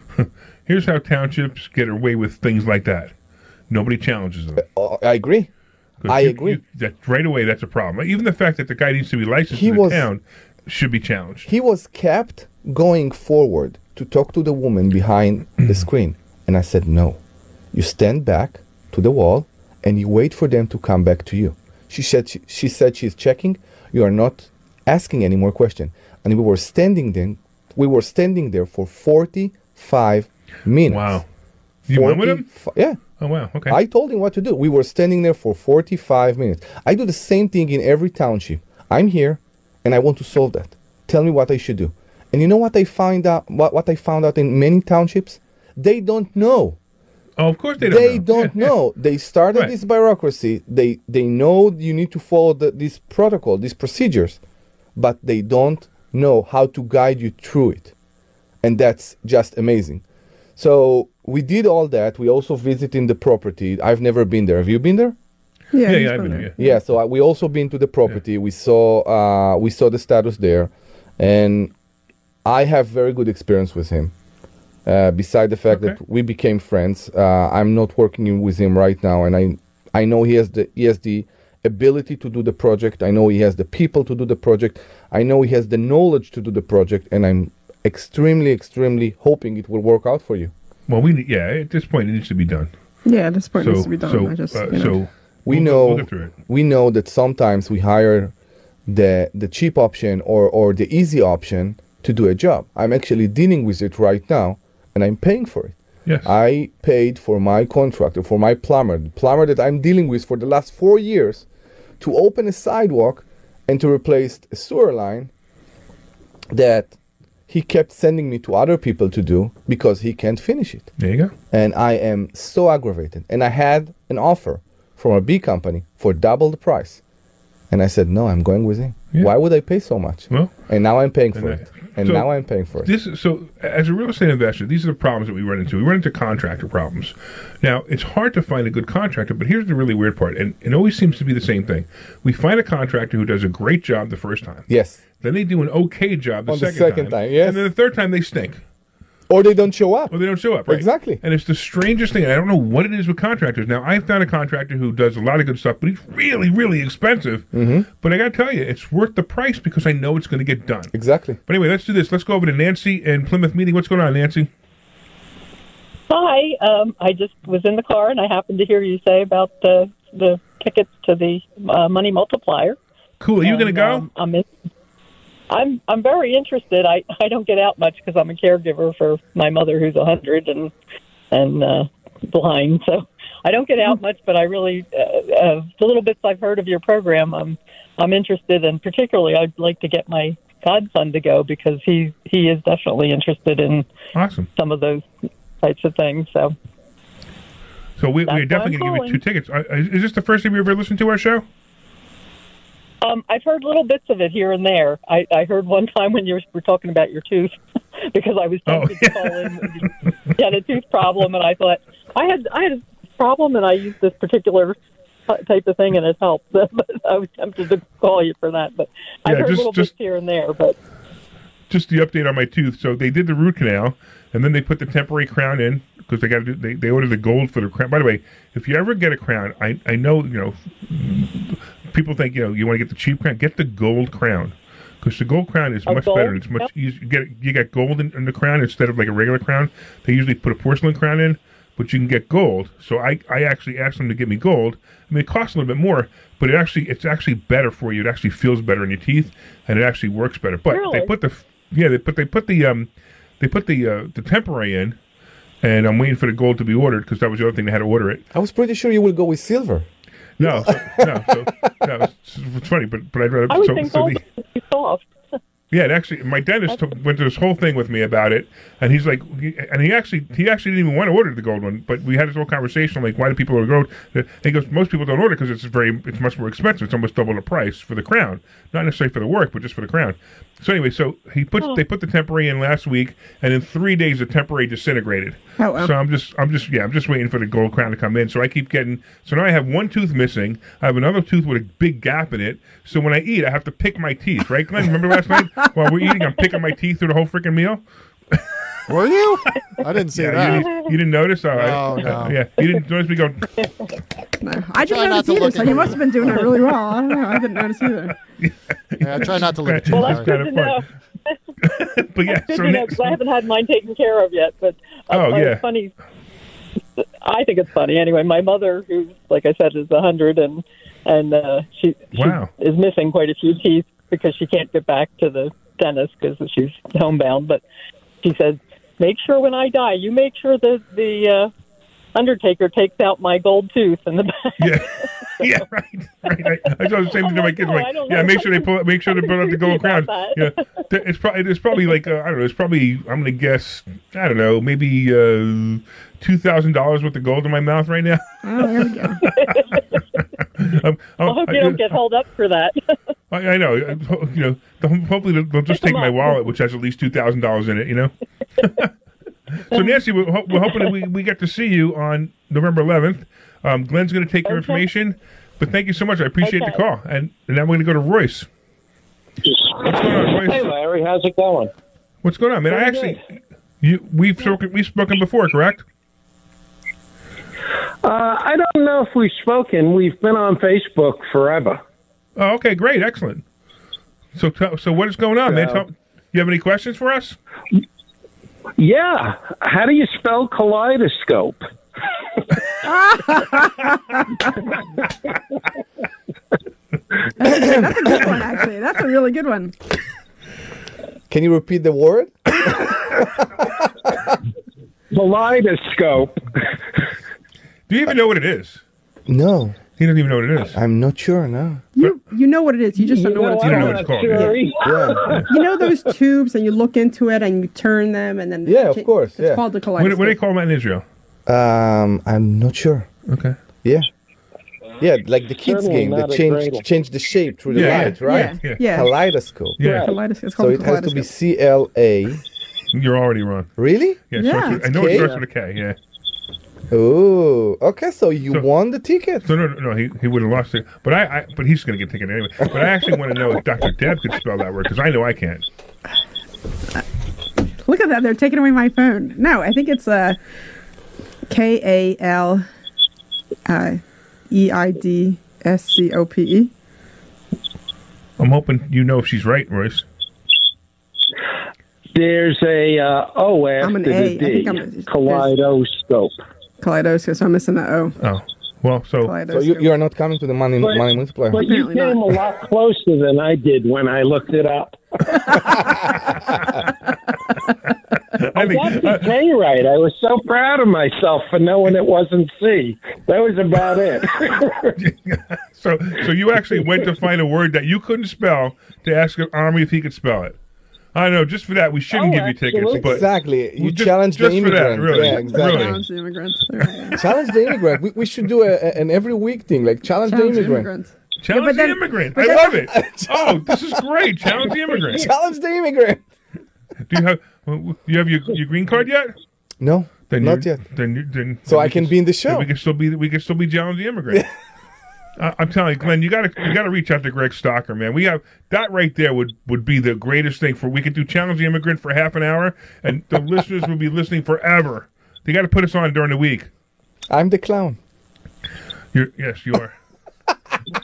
townships get away with things like that. Nobody challenges them. I agree. I agree. That right away, that's a problem. Even the fact that the guy needs to be licensed in the town should be challenged. He was kept going forward to talk to the woman behind the screen. And I said, no. You stand back to the wall and you wait for them to come back to you. She said she's checking. You are not asking any more questions. And we were standing there for 45 minutes. Wow. You went with him? Yeah. Oh, wow. Okay. I told him what to do. We were standing there for 45 minutes. I do the same thing in every township. I'm here, and I want to solve that. Tell me what I should do. And you know what I find out? What I found out in many townships? They don't know. Oh, of course they don't know. They don't know. They started this bureaucracy. They know you need to follow this protocol, these procedures, but they don't know how to guide you through it. And that's just amazing. So we did all that. We also visited the property. I've never been there. Have you been there? Yeah, I've been there. Yeah, so we also been to the property. We saw the status there, and I have very good experience with him. Beside the fact that we became friends, I'm not working with him right now, and I know he has the ability to do the project. I know he has the people to do the project. I know he has the knowledge to do the project, and I'm extremely hoping it will work out for you. Well, at this point it needs to be done. Yeah, at this point it needs to be done. We know that sometimes we hire the cheap option or the easy option to do a job. I'm actually dealing with it right now, and I'm paying for it. Yes. I paid for my contractor, for my plumber, the plumber that I'm dealing with for the last 4 years, to open a sidewalk and to replace a sewer line that he kept sending me to other people to do because he can't finish it. There you go. And I am so aggravated. And I had an offer from a big company for double the price. And I said, no, I'm going with him. Yeah. Why would I pay so much? Well, and now I'm paying for it. Now I'm paying for it. So as a real estate investor, these are the problems that we run into. We run into contractor problems. Now, it's hard to find a good contractor, but here's the really weird part, and it always seems to be the same thing. We find a contractor who does a great job the first time. Yes. Then they do an okay job the second time. Yes. And then the third time they stink. Or they don't show up. Right. Exactly. And it's the strangest thing. I don't know what it is with contractors. Now, I found a contractor who does a lot of good stuff, but he's really, really expensive. Mm-hmm. But I got to tell you, it's worth the price because I know it's going to get done. Exactly. But anyway, let's do this. Let's go over to Nancy in Plymouth Meeting. What's going on, Nancy? Hi. I just was in the car, and I happened to hear you say about the tickets to the Money Multiplier. Cool. Are you going to go? I'm very interested. I don't get out much because I'm a caregiver for my mother who's 100 and blind, so I don't get out much. But I really, the little bits I've heard of your program, I'm interested, and particularly I'd like to get my godson to go because he is definitely interested in some of those types of things. So we're definitely going to give you 2 tickets. Is this the first time you ever listened to our show? I've heard little bits of it here and there. I heard one time when you were talking about your tooth because I was tempted to call in. You had a tooth problem, and I thought I had a problem, and I used this particular type of thing, and it helped. But I was tempted to call you for that. But I heard little bits here and there. But just the update on my tooth. So they did the root canal, and then they put the temporary crown in because they got to do. They ordered the gold for the crown. By the way, if you ever get a crown, I know people think you want to get the cheap crown. Get the gold crown Because the gold crown is much gold? better. It's much easier. You get gold in the crown instead of like a regular crown. They usually put a porcelain crown in, but you can get gold. So I actually asked them to give me gold. I mean, it costs a little bit more, but it's actually better for you. It actually feels better in your teeth, and it actually works better. But Really? they put the temporary in, and I'm waiting for the gold to be ordered because that was the other thing they had to order it. I was pretty sure you will go with silver. No, it's funny, but I'd rather. I would think gold would be soft. Yeah, my dentist went through this whole thing with me about it, and he's like, he actually didn't even want to order the gold one, but we had this whole conversation like, why do people order gold? And he goes, most people don't order because it's much more expensive. It's almost double the price for the crown, not necessarily for the work, but just for the crown. So anyway, they put the temporary in last week, and in 3 days the temporary disintegrated. Oh, wow. So I'm just waiting for the gold crown to come in. So I keep getting. So now I have one tooth missing. I have another tooth with a big gap in it. So when I eat, I have to pick my teeth. Right, Glenn? Remember last night while we're eating, I'm picking my teeth through the whole freaking meal. Were you? I didn't see that. You didn't notice? Oh, no. Yeah, you didn't notice me go. No, I didn't notice either, so you must have been doing it really well. I don't know. I didn't notice either. Yeah, I try not to look at you. Well, that's good to know. But yeah, Good to know, 'cause I haven't had mine taken care of yet. But yeah. It's funny. I think it's funny. Anyway, my mother, who, like I said, is 100, and she is missing quite a few teeth because she can't get back to the dentist because she's homebound. But she says, make sure when I die, you make sure that the undertaker takes out my gold tooth in the back. Yeah, right. I saw the same thing to my kids. Make sure they pull out the gold crown. Yeah, it's probably like I don't know. It's probably, I'm gonna guess, I don't know, maybe $2,000 worth of gold in my mouth right now. Oh, there we go. I hope you don't get held up for that. I know. Hopefully they'll just take my wallet, which has at least $2,000 in it. You know. So Nancy, we're hoping that we get to see you on November 11th. Glenn's going to take your information, but thank you so much. I appreciate the call. And now we're going to go to Royce. What's going on, Royce? Hey, Larry, how's it going? What's going on, man? We've spoken before, correct? I don't know if we've spoken. We've been on Facebook forever. Oh, okay, great, excellent. So what is going on, man? You have any questions for us? Yeah. How do you spell kaleidoscope? That's a good one, actually. That's a really good one. Can you repeat the word? Kaleidoscope. Do you even know what it is? No. He doesn't even know what it is. I'm not sure, no. You know what it is. You just don't know what it's called. You don't know what it's called. Yeah. You know those tubes, and you look into it, and you turn them, and then... Yeah, of course, It's called the kaleidoscope. What do they call that in Israel? I'm not sure. Okay. Yeah. Yeah, like the kids' Certainly game that not change the shape through the light, right? Yeah. Kaleidoscope. Yeah. Kaleidoscope. It's So called it has to be kaleidoscope. CLA. You're already wrong. Really? Yeah, Yeah. I know it starts with a K, yeah. Oh, okay. So you won the ticket. So no, he would have lost it. But but he's going to get a ticket anyway. But I actually want to know if Dr. Deb could spell that word because I know I can't. Look at that. They're taking away my phone. No, I think it's KALEIDSCOPE. I'm hoping you know if she's right, Royce. There's a O I'm an after A. the I D. think I'm Kaleidoscope. Kaleidoscope, so I'm missing the O. Oh. Well, So you are not coming to the money multiplier. But you came a lot closer than I did when I looked it up. I got the K right. I was so proud of myself for knowing it wasn't C. That was about it. So you actually went to find a word that you couldn't spell to ask Army if he could spell it. I know. Just for that, we shouldn't give you tickets. But exactly. You challenge the immigrant. Really, yeah, exactly. Challenge the immigrants. Challenge the immigrant. We should do an every week thing, like challenge the immigrant. Challenge the immigrant. I love it. Oh, this is great. Challenge the immigrant. Challenge the immigrant. Do you have your green card yet? No, not yet. Then so I can be in the show. We can still be Challenge the immigrant. I'm telling you, Glenn, you gotta reach out to Greg Stocker, man. We have that right there would be the greatest thing we could do Challenge the Immigrant for half an hour, and the listeners will be listening forever. They got to put us on during the week. I'm the clown. Yes, you are.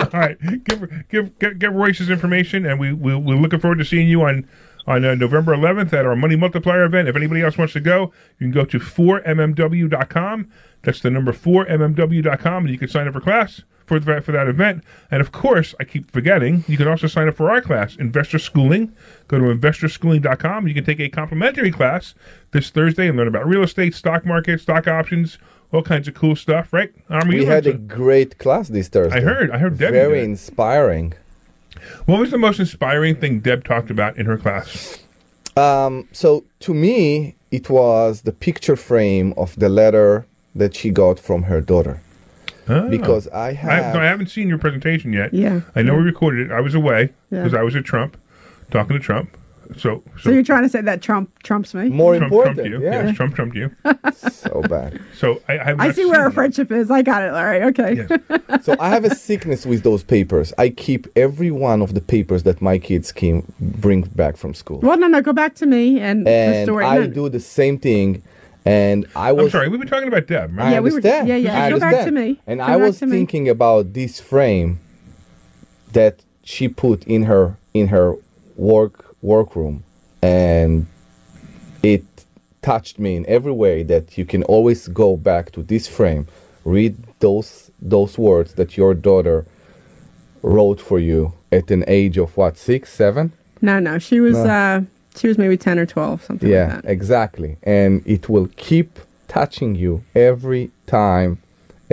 All right, give Royce's information, and we're looking forward to seeing you on November 11th at our Money Multiplier event. If anybody else wants to go, you can go to 4mmw.com. That's the number 4mmw.com, and you can sign up for class for that event. And of course, I keep forgetting, you can also sign up for our class, Investor Schooling. Go to investorschooling.com. You can take a complimentary class this Thursday and learn about real estate, stock market, stock options, all kinds of cool stuff, right? We had a great class this Thursday. I heard Deb. Very inspiring. What was the most inspiring thing Deb talked about in her class? So to me, it was the picture frame of the letter that she got from her daughter. Because I haven't seen your presentation yet. Yeah. I know we recorded it. I was away because I was at Trump, talking to Trump. So you're trying to say that Trump trumps me? Trump trumped you. Yeah. Yes, Trump trumped you. So bad. So I see where our friendship is. I got it. All right. Okay. Yes. So I have a sickness with those papers. I keep every one of the papers that my kids can bring back from school. Well, no. Go back to me and the story. I do the same thing. And I'm sorry, we've been talking about Deb, right? I understand. Yeah. Go back to me. And I was thinking about this frame that she put in her workroom, and it touched me in every way that you can always go back to this frame, read those words that your daughter wrote for you at an age of 6, 7? No, she was she was maybe 10 or 12, something like that. Yeah, exactly. And it will keep touching you every time. I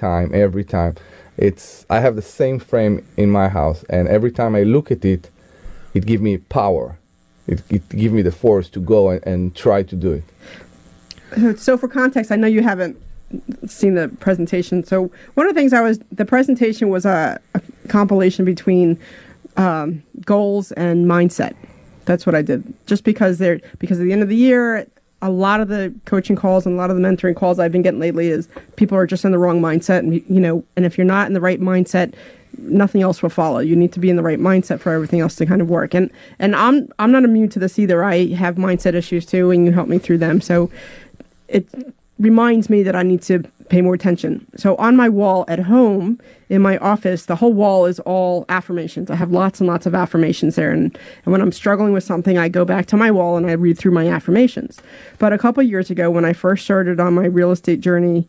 have the same frame in my house, and every time I look at it, it gives me power. It gives me the force to go and try to do it. So for context, I know you haven't seen the presentation. So one of the things the presentation was a compilation between goals and mindset. That's what I did. Just because at the end of the year, a lot of the coaching calls and a lot of the mentoring calls I've been getting lately is people are just in the wrong mindset, and if you're not in the right mindset, nothing else will follow. You need to be in the right mindset for everything else to kind of work. And I'm not immune to this either. I have mindset issues too, and you help me through them. So it reminds me that I need to pay more attention. So on my wall at home, in my office, the whole wall is all affirmations. I have lots and lots of affirmations there. And when I'm struggling with something, I go back to my wall and I read through my affirmations. But a couple years ago, when I first started on my real estate journey,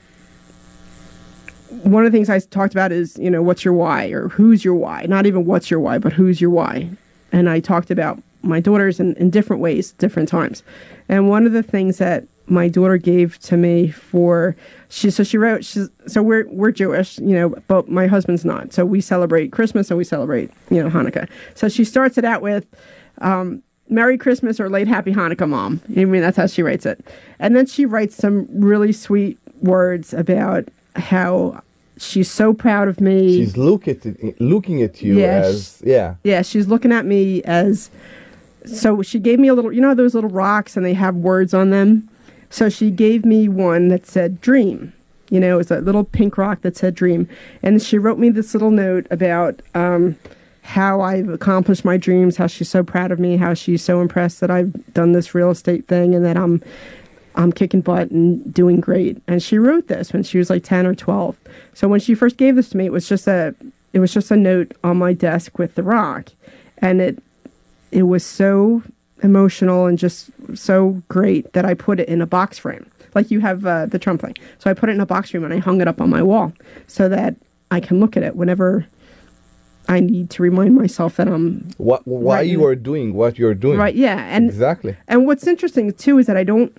one of the things I talked about is, what's your why, or who's your why? Not even what's your why, but who's your why? And I talked about my daughters in different ways, different times. And one of the things that my daughter gave to me we're Jewish, but my husband's not. So we celebrate Christmas and we celebrate, Hanukkah. So she starts it out with, Merry Christmas or late Happy Hanukkah, Mom. I mean, that's how she writes it. And then she writes some really sweet words about how she's so proud of me. She's looking at you as. Yeah, she's looking at me as. So she gave me a little, those little rocks and they have words on them. So she gave me one that said dream. It was a little pink rock that said dream. And she wrote me this little note about how I've accomplished my dreams, how she's so proud of me, how she's so impressed that I've done this real estate thing and that I'm kicking butt and doing great. And she wrote this when she was like 10 or 12. So when she first gave this to me, it was just a note on my desk with the rock. And it was so emotional and just so great that I put it in a box frame, like you have the Trump thing. So I put it in a box frame and I hung it up on my wall so that I can look at it whenever I need to remind myself that I'm why you are doing what you're doing. Right, yeah. And exactly. And what's interesting too is that I don't,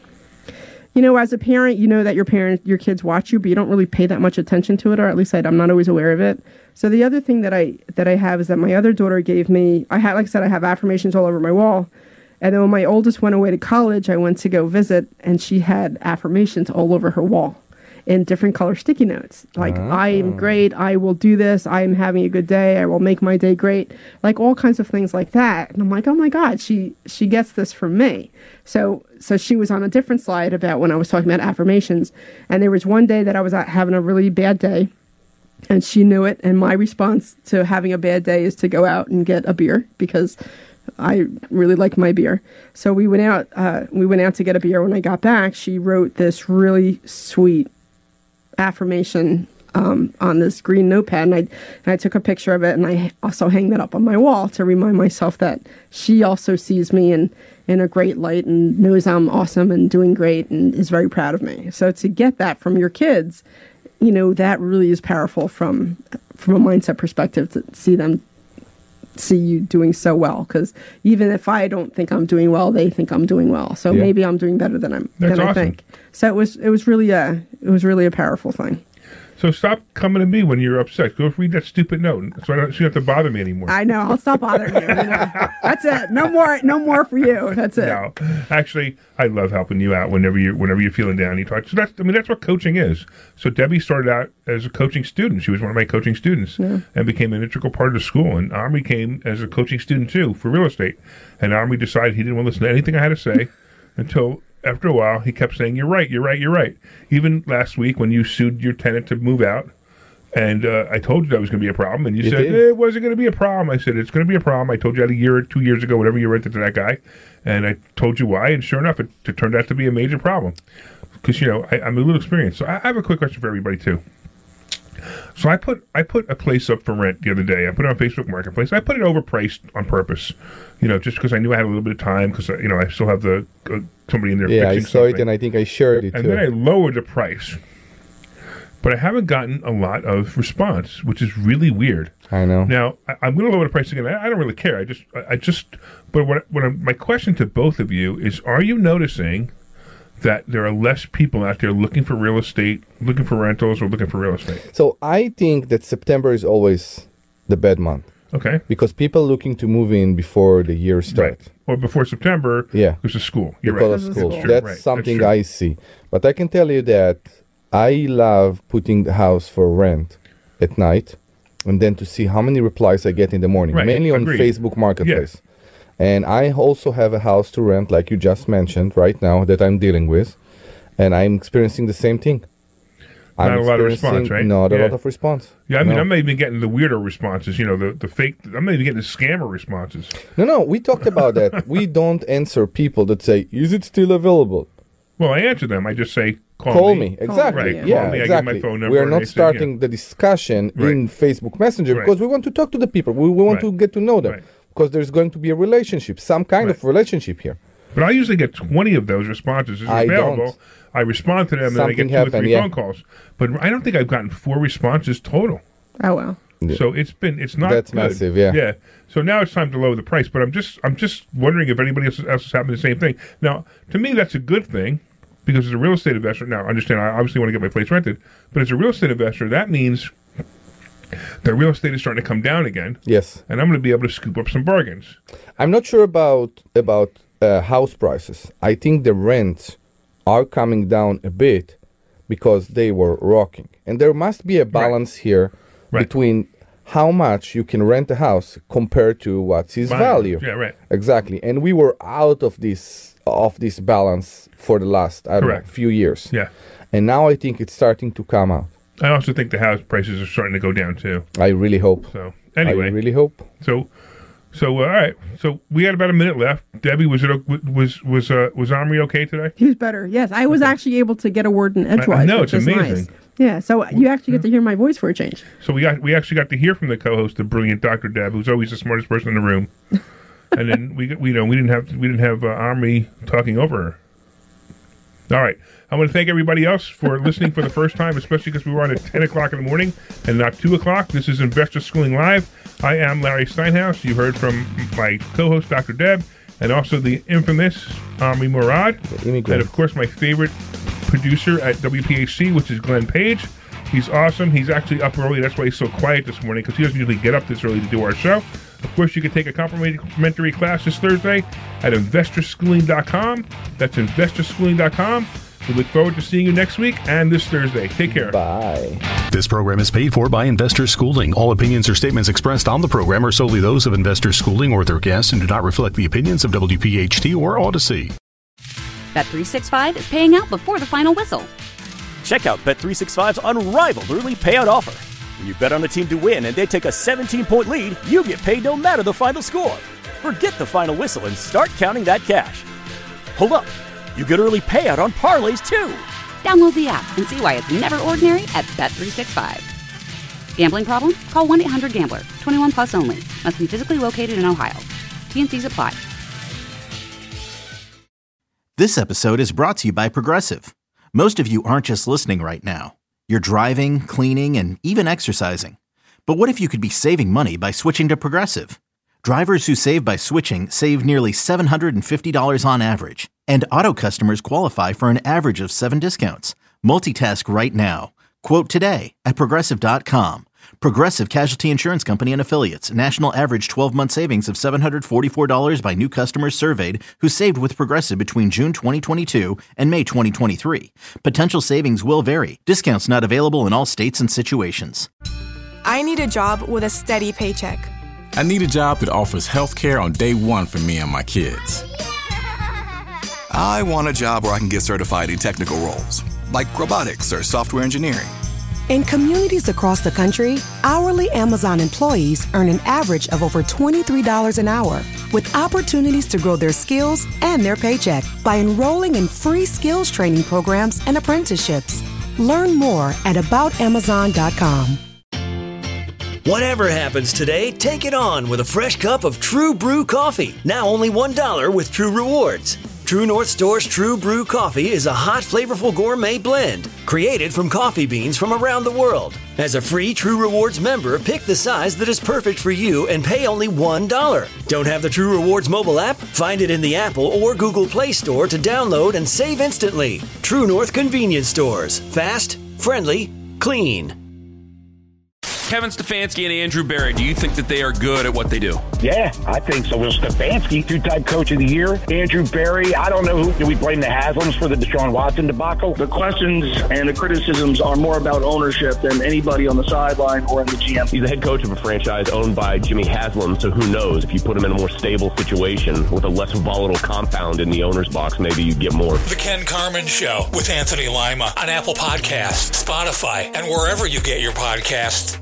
as a parent, that your kids watch you, but you don't really pay that much attention to it, or at least I'm not always aware of it. So the other thing that I have is that my other daughter gave me, I have affirmations all over my wall. And then when my oldest went away to college, I went to go visit, and she had affirmations all over her wall in different color sticky notes. Like, I am great, I will do this, I am having a good day, I will make my day great. Like all kinds of things like that. And I'm like, oh my God, she gets this from me. So she was on a different slide about when I was talking about affirmations. And there was one day that I was having a really bad day, and she knew it. And my response to having a bad day is to go out and get a beer, because I really like my beer. So we went out to get a beer. When I got back, she wrote this really sweet affirmation on this green notepad, and I took a picture of it, and I also hang that up on my wall to remind myself that she also sees me in a great light and knows I'm awesome and doing great and is very proud of me. So to get that from your kids, you know, that really is powerful from a mindset perspective, to see you doing so well, because even if I don't think I'm doing well, they think I'm doing well. So maybe I'm doing better than I think. So it was really a powerful thing. So stop coming to me when you're upset. Go read that stupid note, so you don't have to bother me anymore. I know. I'll stop bothering you. That's it. No more for you. That's it. No, actually, I love helping you out whenever you're feeling down. You talk. So that's what coaching is. So Debbie started out as a coaching student. She was one of my coaching students and became an integral part of the school. And Omri came as a coaching student too for real estate. And Omri decided he didn't want to listen to anything I had to say until. After a while, he kept saying, "You're right, you're right, you're right." Even last week when you sued your tenant to move out, and I told you that was going to be a problem, and you said, it wasn't going to be a problem. I said, it's going to be a problem. I told you that a year or 2 years ago, whatever you rented to that guy, and I told you why, and sure enough, it turned out to be a major problem. Because, you know, I'm a little experienced. So I have a quick question for everybody, too. So I put a place up for rent the other day. I put it on Facebook Marketplace. I put it overpriced on purpose, you know, just because I knew I had a little bit of time, because, you know, I still have the somebody in there fixing something. Yeah, I saw it, and I think I shared it, too. And then I lowered the price. But I haven't gotten a lot of response, which is really weird. I know. Now, I'm going to lower the price again. I don't really care. But my question to both of you is, are you noticing that there are less people out there looking for real estate, looking for rentals, or looking for real estate? So I think that September is always the bad month. Okay. Because people looking to move in before the year starts. Right. Or before September, because of school. You're because right. of school. That's That's something I see. But I can tell you that I love putting the house for rent at night, and then to see how many replies I get in the morning, mainly on Facebook Marketplace. Yeah. And I also have a house to rent, like you just mentioned, right now, that I'm dealing with, and I'm experiencing the same thing. Not a lot of response, right? Not a lot of response. Yeah, I mean, I'm not even getting the weirder responses, you know, the fake, I'm not even getting the scammer responses. No, we talked about that. We don't answer people that say, is it still available? Well, I answer them. I just say, call me. Exactly. Right, call me. I give my phone number. We are not starting the discussion in Facebook Messenger because we want to talk to the people. We want to get to know them because there's going to be a relationship, some kind of relationship here. But I usually get 20 of those responses. It's available. I respond to them and I get 2 or 3 phone calls. But I don't think I've gotten 4 responses total. Oh, wow. Yeah. So it's not That's good. massive, yeah. Yeah. So now it's time to lower the price. But I'm just wondering if anybody else is happening the same thing. Now, to me, that's a good thing because as a real estate investor, now understand, I obviously want to get my place rented, but as a real estate investor, that means the real estate is starting to come down again. Yes. And I'm going to be able to scoop up some bargains. I'm not sure about house prices. I think the rents are coming down a bit because they were rocking. And there must be a balance here between how much you can rent a house compared to what's its value. Yeah, right. Exactly. And we were out of this balance for the last few years. Yeah. And now I think it's starting to come out. I also think the house prices are starting to go down too. I really hope. So anyway, I really hope. So all right. So we had about a minute left. Debbie, was Omri okay today? He was better. Yes, I was actually able to get a word in edgewise. I know, which it's is amazing. Nice. Yeah, so you actually get to hear my voice for a change. So we actually got to hear from the co-host, the brilliant Dr. Deb, who's always the smartest person in the room. And then we didn't have Omri talking over her. All right. I want to thank everybody else for listening for the first time, especially because we were on at 10 o'clock in the morning and not 2 o'clock. This is Investor Schooling Live. I am Larry Steinhaus. You heard from my co-host, Dr. Deb, and also the infamous Omri Murad. And, of course, my favorite producer at WPHC, which is Glenn Page. He's awesome. He's actually up early. That's why he's so quiet this morning, because he doesn't usually get up this early to do our show. Of course, you can take a complimentary class this Thursday at investorschooling.com. That's investorschooling.com. We look forward to seeing you next week and this Thursday. Take care. Bye. This program is paid for by Investor Schooling. All opinions or statements expressed on the program are solely those of Investor Schooling or their guests and do not reflect the opinions of WPHT or Odyssey. Bet365 is paying out before the final whistle. Check out Bet365's unrivaled early payout offer. When you bet on a team to win and they take a 17-point lead, you get paid no matter the final score. Forget the final whistle and start counting that cash. Hold up. You get early payout on parlays, too. Download the app and see why it's never ordinary at Bet365. Gambling problem? Call 1-800-GAMBLER. 21 plus only. Must be physically located in Ohio. T&Cs apply. This episode is brought to you by Progressive. Most of you aren't just listening right now. You're driving, cleaning, and even exercising. But what if you could be saving money by switching to Progressive? Drivers who save by switching save nearly $750 on average. And auto customers qualify for an average of 7 discounts. Multitask right now. Quote today at Progressive.com. Progressive Casualty Insurance Company and Affiliates. National average 12-month savings of $744 by new customers surveyed who saved with Progressive between June 2022 and May 2023. Potential savings will vary. Discounts not available in all states and situations. I need a job with a steady paycheck. I need a job that offers health care on day one for me and my kids. I want a job where I can get certified in technical roles, like robotics or software engineering. In communities across the country, hourly Amazon employees earn an average of over $23 an hour, with opportunities to grow their skills and their paycheck by enrolling in free skills training programs and apprenticeships. Learn more at aboutamazon.com. Whatever happens today, take it on with a fresh cup of True Brew coffee. Now only $1 with True Rewards. True North Store's True Brew coffee is a hot, flavorful gourmet blend created from coffee beans from around the world. As a free True Rewards member, pick the size that is perfect for you and pay only $1. Don't have the True Rewards mobile app? Find it in the Apple or Google Play Store to download and save instantly. True North convenience stores. Fast, friendly, clean. Kevin Stefanski and Andrew Berry, do you think that they are good at what they do? Yeah, I think so. Well, Stefanski, two-time coach of the year. Andrew Berry, I don't know who. Do we blame the Haslams for the Deshaun Watson debacle? The questions and the criticisms are more about ownership than anybody on the sideline or in the GM. He's the head coach of a franchise owned by Jimmy Haslam, so who knows? If you put him in a more stable situation with a less volatile compound in the owner's box, maybe you'd get more. The Ken Carman Show with Anthony Lima on Apple Podcasts, Spotify, and wherever you get your podcasts.